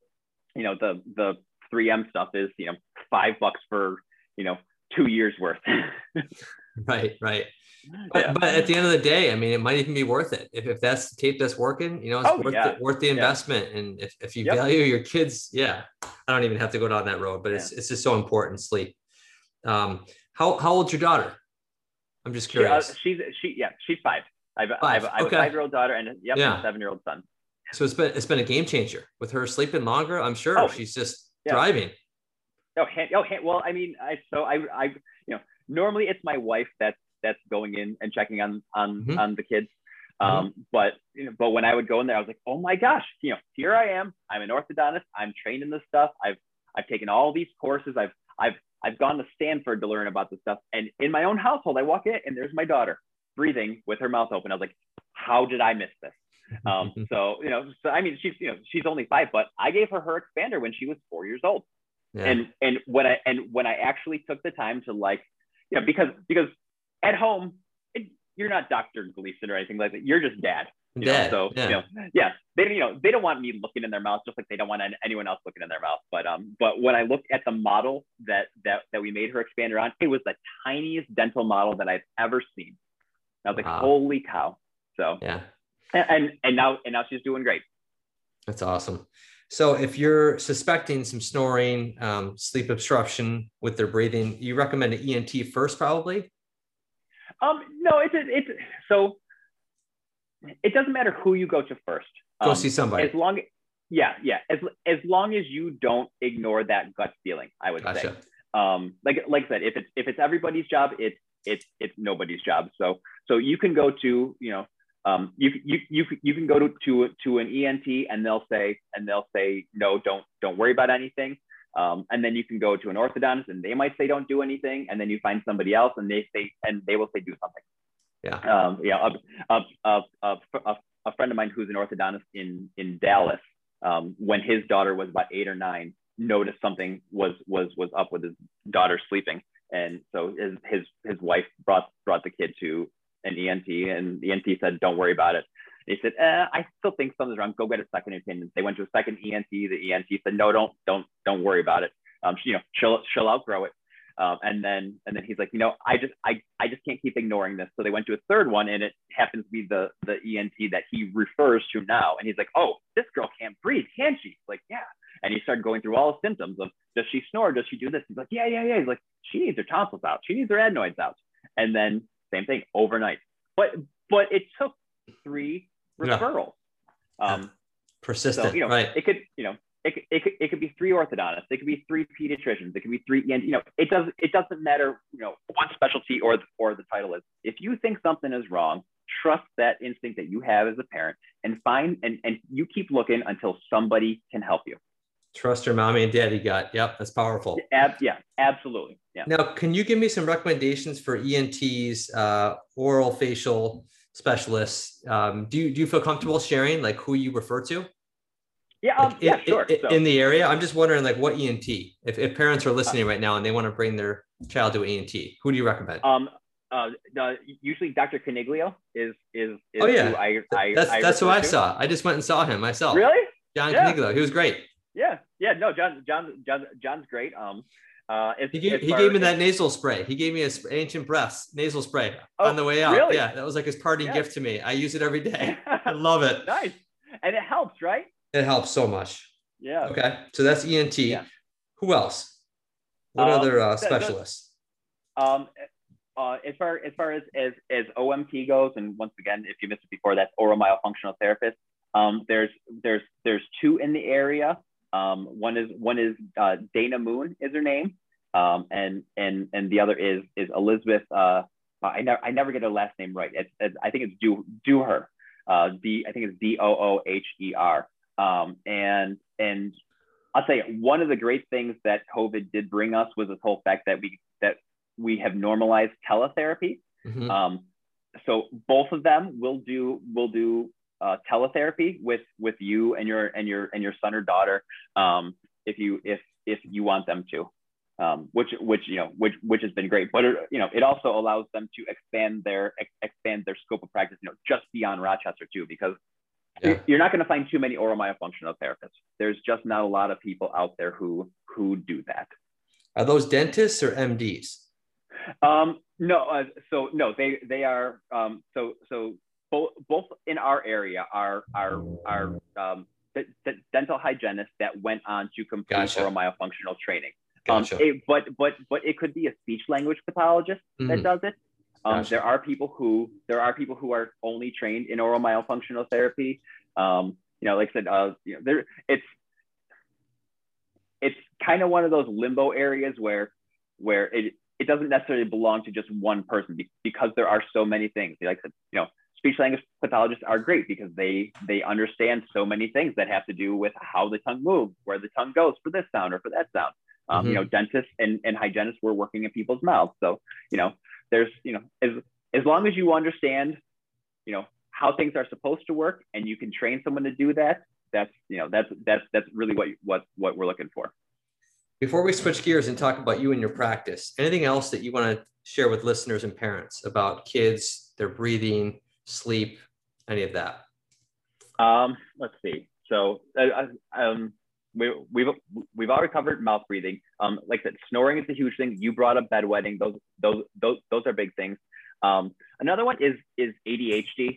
the 3M stuff is $5 for 2 years worth. Right, right. Yeah. But at the end of the day, I mean, it might even be worth it. If that's the tape that's working, you know, it's Oh yeah. worth the Yeah. investment. And if you Yep. value your kids, yeah, I don't even have to go down that road, but Yeah. it's just so important, sleep. How old's your daughter? I'm just She, curious. she's 5. Five. I have a Okay. 5-year-old daughter and and a Yeah. 7-year-old son. So it's been a game changer with her sleeping longer. I'm sure Oh she's just yeah. thriving. Well, I mean, normally it's my wife that's going in and checking Mm-hmm. on the kids. Mm-hmm. But when I would go in there, I was like, oh my gosh, here I am. I'm an orthodontist. I'm trained in this stuff. I've taken all these courses. I've gone to Stanford to learn about this stuff. And in my own household, I walk in and there's my daughter breathing with her mouth open. I was like, how did I miss this? So I mean, she's only 5, but I gave her expander when she was 4 years old. Yeah. And when I actually took the time to, like, because at home you're not Dr. Gleason or anything like that. You're just dad. Dad. So yeah. They don't want me looking in their mouth, just like they don't want anyone else looking in their mouth. But when I looked at the model that we made her expander on, it was the tiniest dental model that I've ever seen. I was like, holy cow. So yeah. And now she's doing great. That's awesome. So if you're suspecting some snoring, sleep obstruction with their breathing, you recommend an ENT first, probably? No, so it doesn't matter who you go to first. Go see somebody. As long as you don't ignore that gut feeling, I would say. Like I said, if it's everybody's job, it's nobody's job. So you can go to you can go to an ENT and they'll say no, don't worry about anything. And then you can go to an orthodontist and they might say don't do anything, and then you find somebody else and they will say do something. Yeah. A friend of mine who's an orthodontist in Dallas, when his daughter was about 8 or 9, noticed something was up with his daughter sleeping, and so his wife brought the kid to an ENT, and the ENT said, don't worry about it. He said, I still think something's wrong. Go get a second opinion. They went to a second ENT. The ENT said, no, don't worry about it. She'll outgrow it. And then he's like, I just can't keep ignoring this. So they went to a third one, and it happens to be the ENT that he refers to now. And he's like, oh, this girl can't breathe, can she? Like, yeah. And he started going through all the symptoms of, does she snore? Does she do this? He's like, yeah. He's like, she needs her tonsils out. She needs her adenoids out. And then same thing overnight. But it took 3 referrals. Persistent. So, right. It could be 3 orthodontists. It could be 3 pediatricians. It could be 3 ENT. It doesn't matter, what specialty or the title is. If you think something is wrong, trust that instinct that you have as a parent and you keep looking until somebody can help you. Trust your mommy and daddy gut. Yep. That's powerful. Yeah, absolutely. Yeah. Now, can you give me some recommendations for ENTs, oral facial specialists? Do you feel comfortable sharing like who you refer to? Yeah, sure. In the area, I'm just wondering like what ENT, if parents are listening right now and they want to bring their child to ENT, who do you recommend? Usually Dr. Caniglio is oh yeah, who that's who I saw. I just went and saw him myself. Really? John Caniglio. He was great. Yeah. No, John's great. He gave me that nasal spray. He gave me his ancient breaths nasal spray on the way out. Really? Yeah, that was like his parting gift to me. I use it every day. I love it. Nice. And it helps, right? It helps so much. Yeah. Okay. So that's ENT. Yeah. Who else? What other specialists? As far as OMT goes, and once again, if you missed it before, that's oral myofunctional therapist. There's 2 in the area. One is Dana Moon is her name, and the other is Elizabeth. I never get her last name right. I think it's Dooher. I think it's Dooher. And I'll say one of the great things that COVID did bring us was this whole fact that we have normalized teletherapy. Mm-hmm. So both of them will do teletherapy with you and your son or daughter, if you want them to, which has been great. But it also allows them to expand their scope of practice, just beyond Rochester too, because you're not going to find too many oral myofunctional therapists. There's just not a lot of people out there who do that. Are those dentists or MDs? No, so no, they are so both in our area are dental hygienists that went on to complete Gotcha. oromyofunctional training. Gotcha. But it could be a speech language pathologist that does it. Gotcha. There are people who are only trained in oromyofunctional therapy. Like I said, there it's kind of one of those limbo areas where it doesn't necessarily belong to just one person because there are so many things. Like I said, speech language pathologists are great because they understand so many things that have to do with how the tongue moves, where the tongue goes for this sound or for that sound. Dentists and hygienists were working in people's mouths. So, there's, as long as you understand, how things are supposed to work and you can train someone to do that, that's really what we're looking for. Before we switch gears and talk about you and your practice, anything else that you want to share with listeners and parents about kids, their breathing, sleep, any of that? Let's see. So we've already covered mouth breathing. Like I said, snoring is a huge thing. You brought up bedwetting. Those are big things. Another one is ADHD.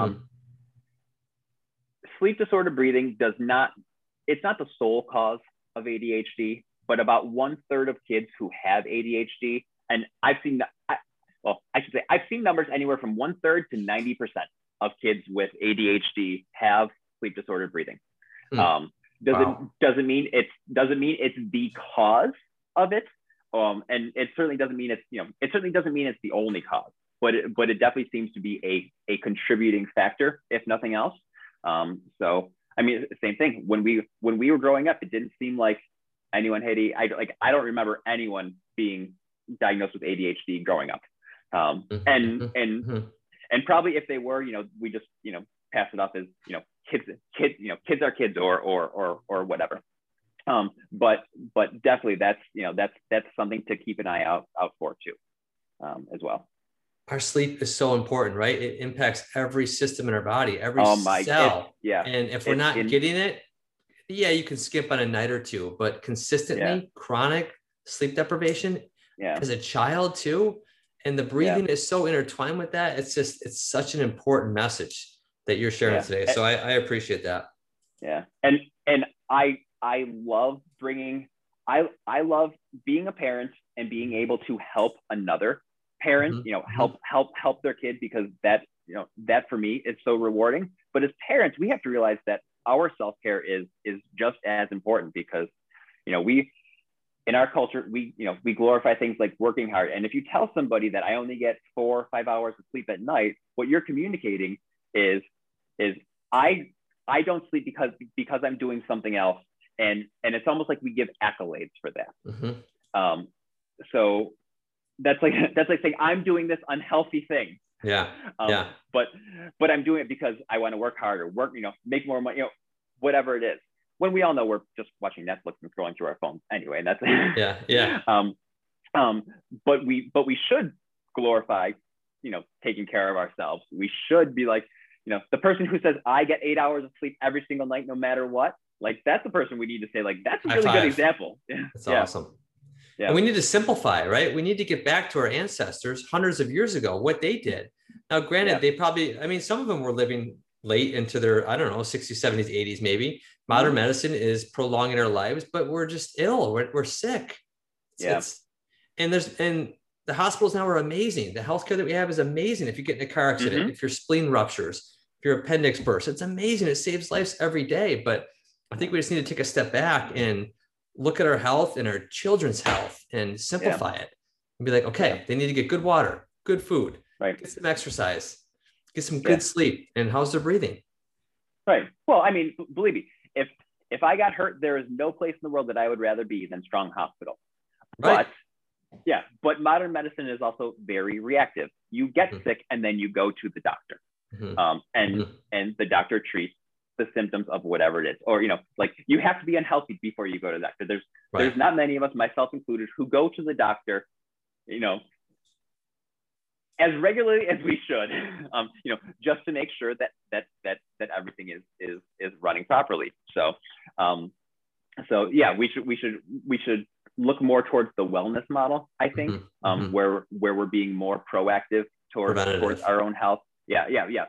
Sleep disordered breathing it's not the sole cause of ADHD, but about 1/3 of kids who have ADHD, and I've seen numbers anywhere from 1/3 to 90% of kids with ADHD have sleep disordered breathing. Doesn't mean it's the cause of it, and it certainly doesn't mean it's the only cause, but it definitely seems to be a contributing factor, if nothing else. So I mean, same thing. When we were growing up, it didn't seem like anyone had I don't remember anyone being diagnosed with ADHD growing up. And probably if they were, we just pass it off as kids are kids or whatever. But definitely that's something to keep an eye out for too, as well. Our sleep is so important, right? It impacts every system in our body, every cell. Yeah. And if we're not getting it, yeah, you can skip on a night or two, but consistently chronic sleep deprivation as a child too. And the breathing is so intertwined with that. It's such an important message that you're sharing today. So I appreciate that. Yeah. And I love I love being a parent and being able to help another parent, help their kid, because that for me is so rewarding. But as parents, we have to realize that our self-care is just as important, because, we, in our culture, we glorify things like working hard. And if you tell somebody that I only get 4 or 5 hours of sleep at night, what you're communicating is I don't sleep because I'm doing something else. And it's almost like we give accolades for that. So that's like saying I'm doing this unhealthy thing. But I'm doing it because I want to work harder, make more money, whatever it is. When we all know we're just watching Netflix and scrolling through our phones anyway, and that's but we should glorify, taking care of ourselves. We should be like, the person who says I get 8 hours of sleep every single night, no matter what. Like, that's the person we need to say, like, that's a really good example. That's awesome. Yeah. And we need to simplify, right? We need to get back to our ancestors hundreds of years ago, what they did. Now, granted, they probably, some of them were living late into their, 60s, 70s, 80s, maybe. Modern medicine is prolonging our lives, but we're just ill. We're sick. And the hospitals now are amazing. The healthcare that we have is amazing. If you get in a car accident, if your spleen ruptures, if your appendix bursts, it's amazing. It saves lives every day. But I think we just need to take a step back and look at our health and our children's health and simplify it and be like, okay, they need to get good water, good food, get some exercise, get some good sleep. And how's their breathing? Right. Well, believe me, if I got hurt, there is no place in the world that I would rather be than Strong Hospital. Right. But modern medicine is also very reactive. You get sick and then you go to the doctor, and the doctor treats the symptoms of whatever it is, or like, you have to be unhealthy before you go to the doctor. There's not many of us, myself included, who go to the doctor as regularly as we should, just to make sure that everything is running properly. So yeah, we should look more towards the wellness model, I think, where we're being more proactive towards our own health. Yeah.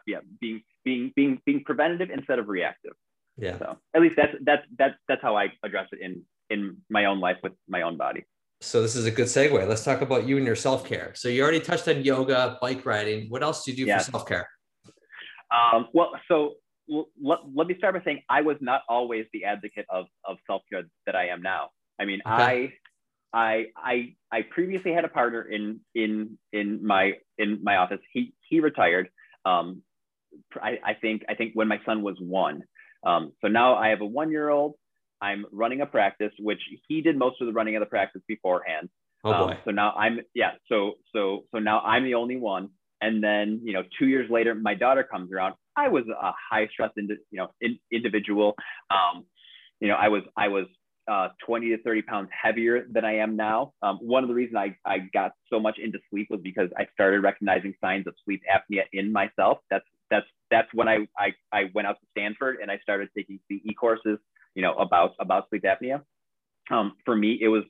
Being preventative instead of reactive. Yeah. So at least that's how I address it in my own life with my own body. So this is a good segue. Let's talk about you and your self-care. So you already touched on yoga, bike riding. What else do you do for self-care? Well, so let me start by saying I was not always the advocate of self-care that I am now. I mean, okay. I previously had a partner in my office. He retired. I think when my son was 1. So now I have a 1-year-old. I'm running a practice, which he did most of the running of the practice beforehand. Oh boy. So now so now I'm the only one. And then, 2 years later, my daughter comes around. I was a high stress individual. I was 20 to 30 pounds heavier than I am now. One of the reasons I got so much into sleep was because I started recognizing signs of sleep apnea in myself. That's when I went out to Stanford and I started taking CE courses, about sleep apnea. For me, it was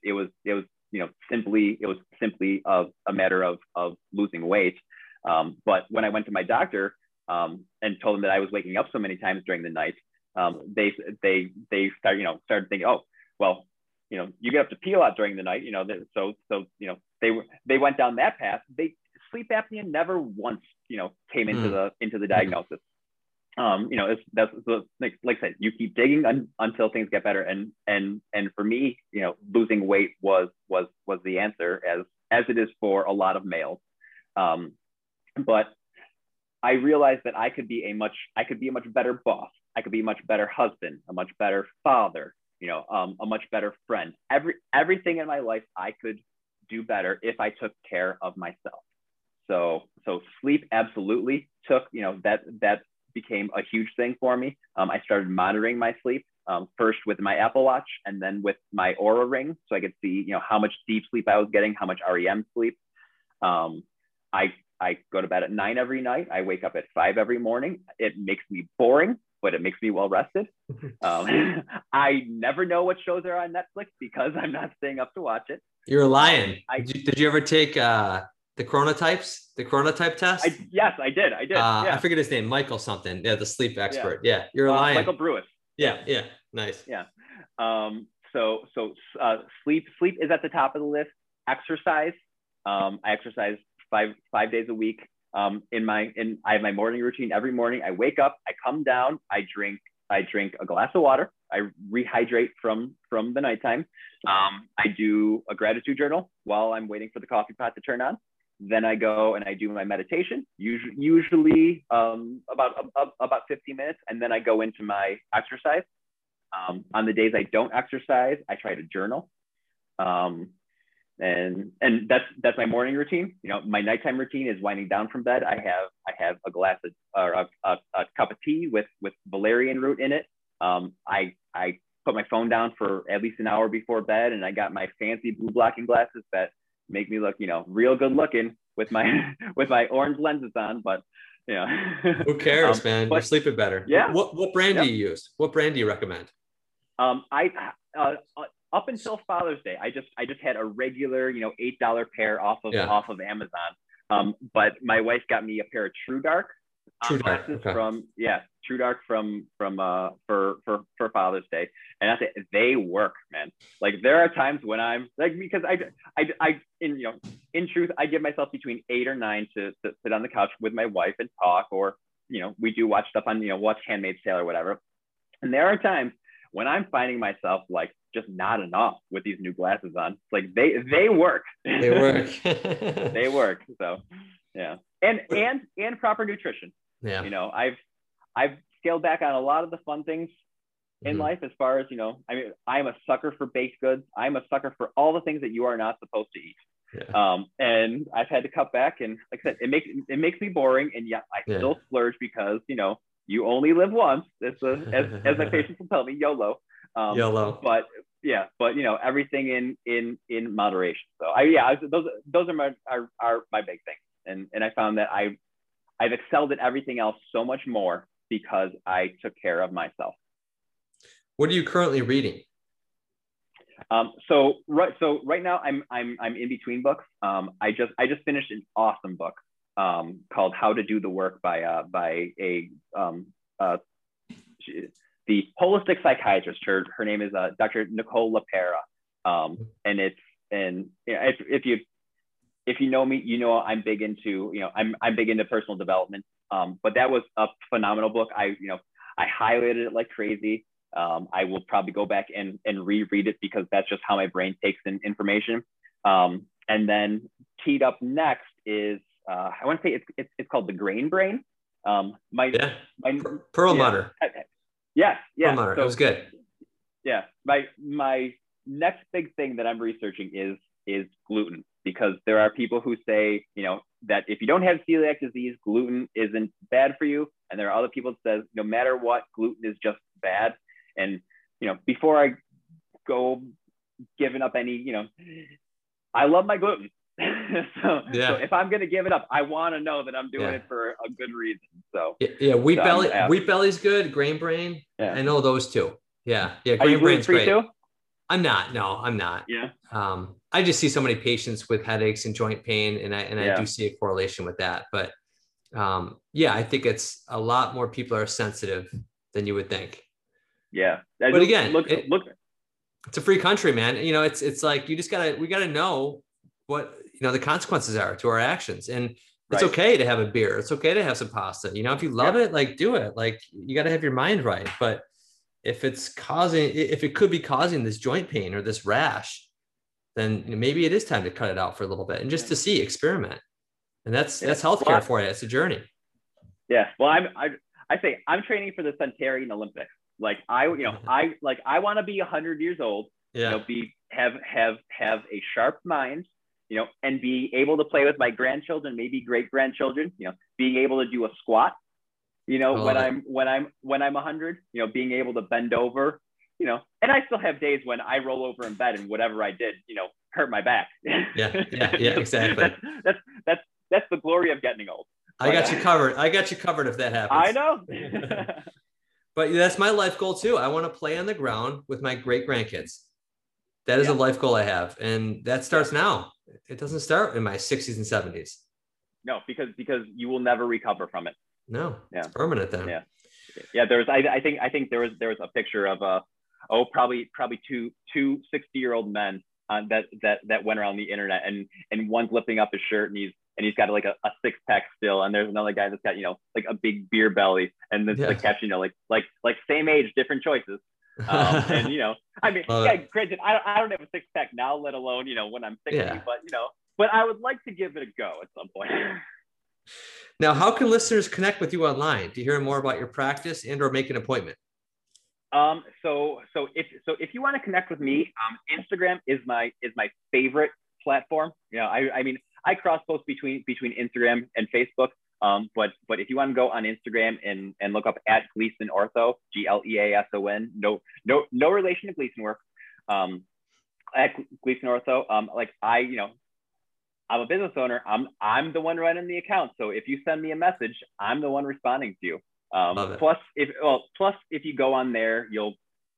simply a matter of losing weight. But when I went to my doctor and told him that I was waking up so many times during the night, they started thinking, oh, well, you get up to pee a lot during the night, so they went down that path. Sleep apnea never once, came into the diagnosis. That's like I said, you keep digging until things get better. And for me, losing weight was the answer, as it is for a lot of males. But I realized that I could be a much better boss. I could be a much better husband, a much better father, a much better friend. Everything in my life I could do better if I took care of myself. So sleep absolutely took, that became a huge thing for me. I started monitoring my sleep, first with my Apple Watch and then with my Oura Ring, so I could see, how much deep sleep I was getting, how much REM sleep. I go to bed at 9 every night. I wake up at 5 every morning. It makes me boring, but it makes me well rested. I never know what shows are on Netflix because I'm not staying up to watch it. You're a lion. Did you ever take the chronotype test? Yes, I did. I forget his name, Michael something. Yeah, the sleep expert. Yeah, you're a lion. Michael Brewis. Yeah, nice. Yeah. So sleep is at the top of the list. Exercise. I exercise five days a week. I have my morning routine every morning. I wake up, I come down, I drink a glass of water. I rehydrate from the nighttime. I do a gratitude journal while I'm waiting for the coffee pot to turn on. Then I go and I do my meditation, usually about 15 minutes. And then I go into my exercise. On the days I don't exercise, I try to journal. And that's my morning routine. My nighttime routine is winding down from bed. I have a glass of, or a cup of tea with valerian root in it. I put my phone down for at least an hour before bed, and I got my fancy blue blocking glasses that make me look, real good looking with my orange lenses on. But who cares, man? You're sleeping better. Yeah. What brand do you use? What brand do you recommend? Up until Father's Day, I just had a regular, $8 pair off of Amazon. But my wife got me a pair of True Dark glasses from True Dark for Father's Day, and that's it. They work, man. Like there are times when I'm like, because in truth, I give myself between 8 or 9 to sit on the couch with my wife and talk, or we do watch stuff on watch Handmaid's Tale or whatever. And there are times when I'm finding myself like just not enough with these new glasses on. It's like they work. They work. They work. So yeah. And proper nutrition. Yeah. I've scaled back on a lot of the fun things in life, as far as, I'm a sucker for baked goods. I'm a sucker for all the things that you are not supposed to eat. Yeah. And I've had to cut back, and like I said, it makes me boring, and yet I still splurge because, you only live once. As my patients will tell me, YOLO. YOLO. But everything in moderation. So those are my big things. And I found that I've excelled at everything else so much more because I took care of myself. What are you currently reading? So right now I'm in between books. I just finished an awesome book called How to Do the Work by the holistic psychiatrist. Her name is Dr. Nicole LaPera. And if you know me, you know I'm big into I'm big into personal development. But that was a phenomenal book. I highlighted it like crazy. I will probably go back and reread it because that's just how my brain takes in information. And then teed up next is I want to say it's called The Grain Brain. Perlmutter. Yes, yeah. Perlmutter. So, it was good. Yeah, my next big thing that I'm researching is gluten, because there are people who say that if you don't have celiac disease, gluten isn't bad for you, and there are other people that says no matter what, gluten is just bad. And before I go giving up any, I love my gluten. So if I'm going to give it up, I want to know that I'm doing it for a good reason. So wheat belly's good. Grain Brain. Yeah. I know those two. Yeah. Grain Brain's great. Too? I'm not. No, I'm not. Yeah. I just see so many patients with headaches and joint pain, and I do see a correlation with that. But I think it's a lot more people are sensitive than you would think. Yeah. But again, it's a free country, man. It's like we gotta know what the consequences are to our actions. And it's okay to have a beer. It's okay to have some pasta. If you love it, like do it. Like you got to have your mind right. But if it could be causing this joint pain or this rash, then maybe it is time to cut it out for a little bit and just to experiment. And that's healthcare for you. It's a journey. Yeah. Well, I say I'm training for the Centurion Olympics. Like I want to be 100 years old. Yeah. Have a sharp mind. And be able to play with my grandchildren, maybe great grandchildren. Being able to do a squat. When I'm 100. Being able to bend over. And I still have days when I roll over in bed and whatever I did, hurt my back. Yeah, exactly. That's the glory of getting old. I got you covered if that happens. I know. But that's my life goal too. I want to play on the ground with my great grandkids. That is a life goal I have, and that starts now. It doesn't start in my 60s and 70s. No, because you will never recover from it. No, it's permanent then. Yeah. I think there was a picture of probably two 60-year-old men that went around the internet, and one's lifting up his shirt and he's got like a 6-pack still, and there's another guy that's got like a big beer belly, and this the caption like same age, different choices. And granted, I don't have a 6-pack now, let alone when I'm 60, but I would like to give it a go at some point. Now, how can listeners connect with you online to hear more about your practice and or make an appointment? So if you want to connect with me, Instagram is my favorite platform. I cross post between Instagram and Facebook. But if you want to go on Instagram and look up at Gleason Ortho, Gleason, no relation to Gleason Work, at Gleason Ortho, I'm a business owner. I'm the one running the account. So if you send me a message, I'm the one responding to you. Plus if you go on there, you'll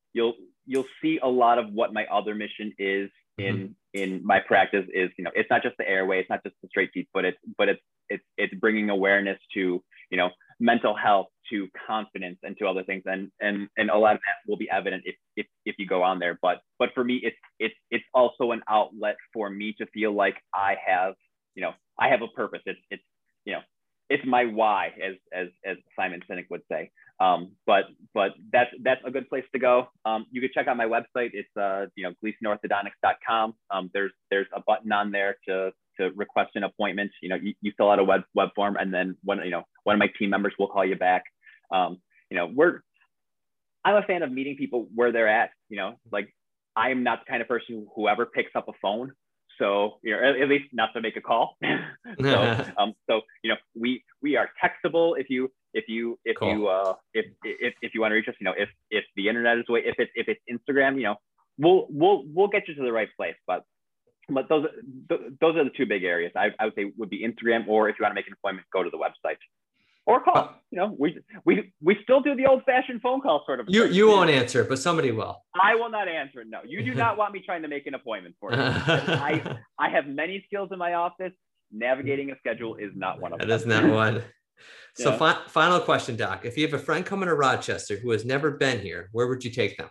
see a lot of what my other mission is in my practice is, it's not just the airway, it's not just the straight teeth, but it's bringing awareness to, mental health, to confidence, and to other things. And a lot of that will be evident if you go on there. But for me, it's also an outlet for me to feel like I have a purpose. It's my why, as Simon Sinek would say. But that's a good place to go. You can check out my website. It's GleasonOrthodontics.com. There's a button on there to request an appointment. You fill out a web form, and then one of my team members will call you back. I'm a fan of meeting people where they're at. Like I'm not the kind of person who ever picks up a phone. So, at least not to make a call. So we are textable if you want to reach us. If the internet is way, if it's Instagram, we'll get you to the right place. But those are the two big areas I would say would be Instagram, or if you want to make an appointment, go to the website. or call. We still do the old fashioned phone call sort of. You won't answer, but somebody will. I will not answer. No, you do not want me trying to make an appointment for you. I have many skills in my office. Navigating a schedule is not one of them. That is not one. So final question, Doc. If you have a friend coming to Rochester who has never been here, where would you take them?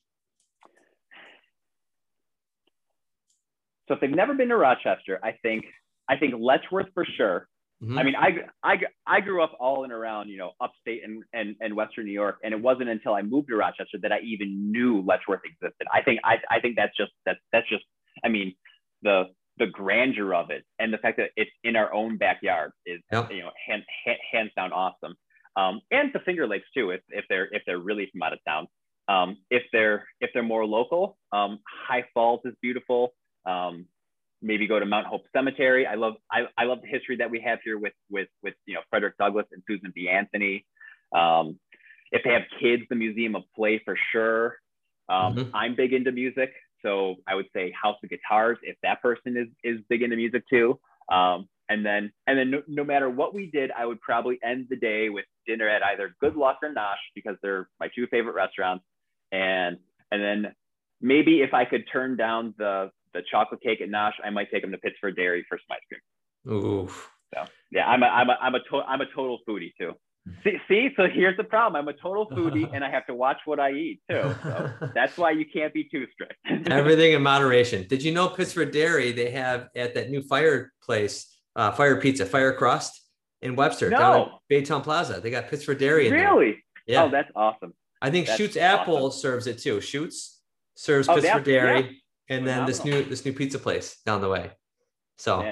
So if they've never been to Rochester, I think Letchworth for sure. Mm-hmm. I mean, I grew up all in around, upstate and Western New York. And it wasn't until I moved to Rochester that I even knew Letchworth existed. I think that's just, I mean, the grandeur of it and the fact that it's in our own backyard is, hands down awesome. And the Finger Lakes too, if they're really from out of town. If they're more local, High Falls is beautiful. Maybe go to Mount Hope Cemetery. I love the history that we have here with Frederick Douglass and Susan B. Anthony. If they have kids, the Museum of Play for sure. I'm big into music, so I would say House of Guitars if that person is big into music too. And then no matter what we did, I would probably end the day with dinner at either Good Luck or Nosh because they're my two favorite restaurants. And then maybe if I could turn down the chocolate cake at Nosh, I might take them to Pittsford Dairy for some ice cream. Ooh. So yeah, I'm a total foodie too. See, so here's the problem. I'm a total foodie and I have to watch what I eat too. So that's why you can't be too strict. Everything in moderation. Did you know Pittsford Dairy, they have at that new fire place, Fire Pizza, Fire Crust in Webster, down at Baytown Plaza. They got Pittsford Dairy in there. Really? Yeah. Oh, that's awesome. I think Shoots Apple serves it too. Shoots serves Pittsford Dairy. Yeah. And then this new pizza place down the way. So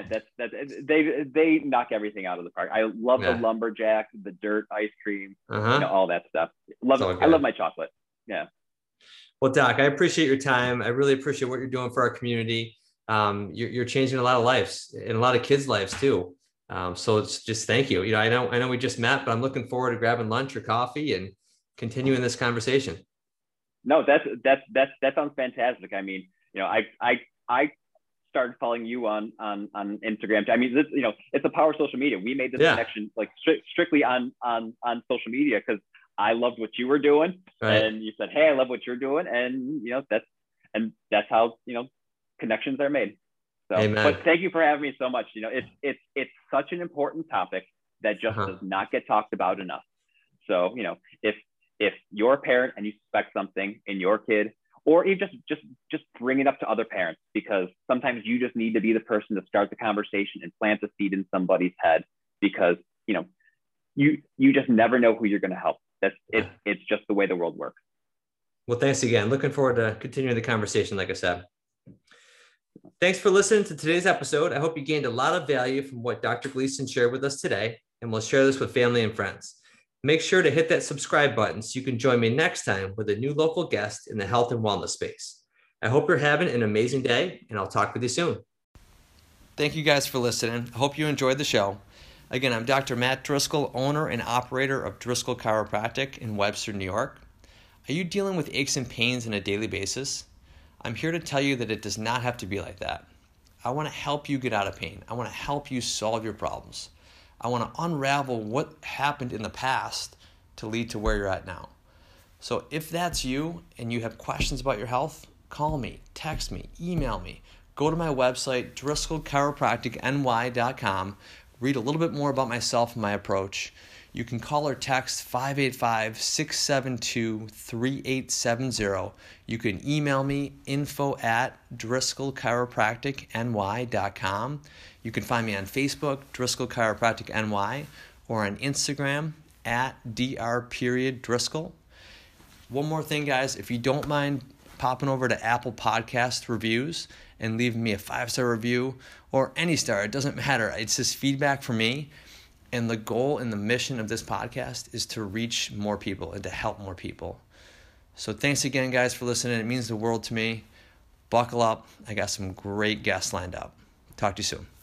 they knock everything out of the park. I love the lumberjack, the dirt ice cream, all that stuff. I love my chocolate. Yeah. Well, Doc, I appreciate your time. I really appreciate what you're doing for our community. You're changing a lot of lives and a lot of kids' lives too. So it's just thank you. I know we just met, but I'm looking forward to grabbing lunch or coffee and continuing this conversation. No, that sounds fantastic. I mean, I started following you on Instagram. I mean, it's a power of social media. We made this connection like strictly on social media because I loved what you were doing, and you said, "Hey, I love what you're doing," and that's how connections are made. So, Amen. But thank you for having me so much. It's such an important topic that just does not get talked about enough. So, if you're a parent and you suspect something in your kid, or even just bring it up to other parents, because sometimes you just need to be the person to start the conversation and plant the seed in somebody's head, because you just never know who you're going to help. It's just the way the world works. Well, thanks again. Looking forward to continuing the conversation, like I said. Thanks for listening to today's episode. I hope you gained a lot of value from what Dr. Gleason shared with us today, and we'll share this with family and friends. Make sure to hit that subscribe button so you can join me next time with a new local guest in the health and wellness space. I hope you're having an amazing day, and I'll talk with you soon. Thank you guys for listening. I hope you enjoyed the show. Again, I'm Dr. Matt Driscoll, owner and operator of Driscoll Chiropractic in Webster, New York. Are you dealing with aches and pains on a daily basis? I'm here to tell you that it does not have to be like that. I want to help you get out of pain. I want to help you solve your problems. I want to unravel what happened in the past to lead to where you're at now. So if that's you and you have questions about your health, call me, text me, email me. Go to my website, DriscollChiropracticNY.com. Read a little bit more about myself and my approach. You can call or text 585-672-3870. You can email me, info@DriscollChiropracticNY.com. You can find me on Facebook, Driscoll Chiropractic NY, or on Instagram @Dr.Driscoll. One more thing, guys, if you don't mind popping over to Apple Podcast reviews and leaving me a 5-star review or any star, it doesn't matter. It's just feedback for me. And the goal and the mission of this podcast is to reach more people and to help more people. So thanks again, guys, for listening. It means the world to me. Buckle up. I got some great guests lined up. Talk to you soon.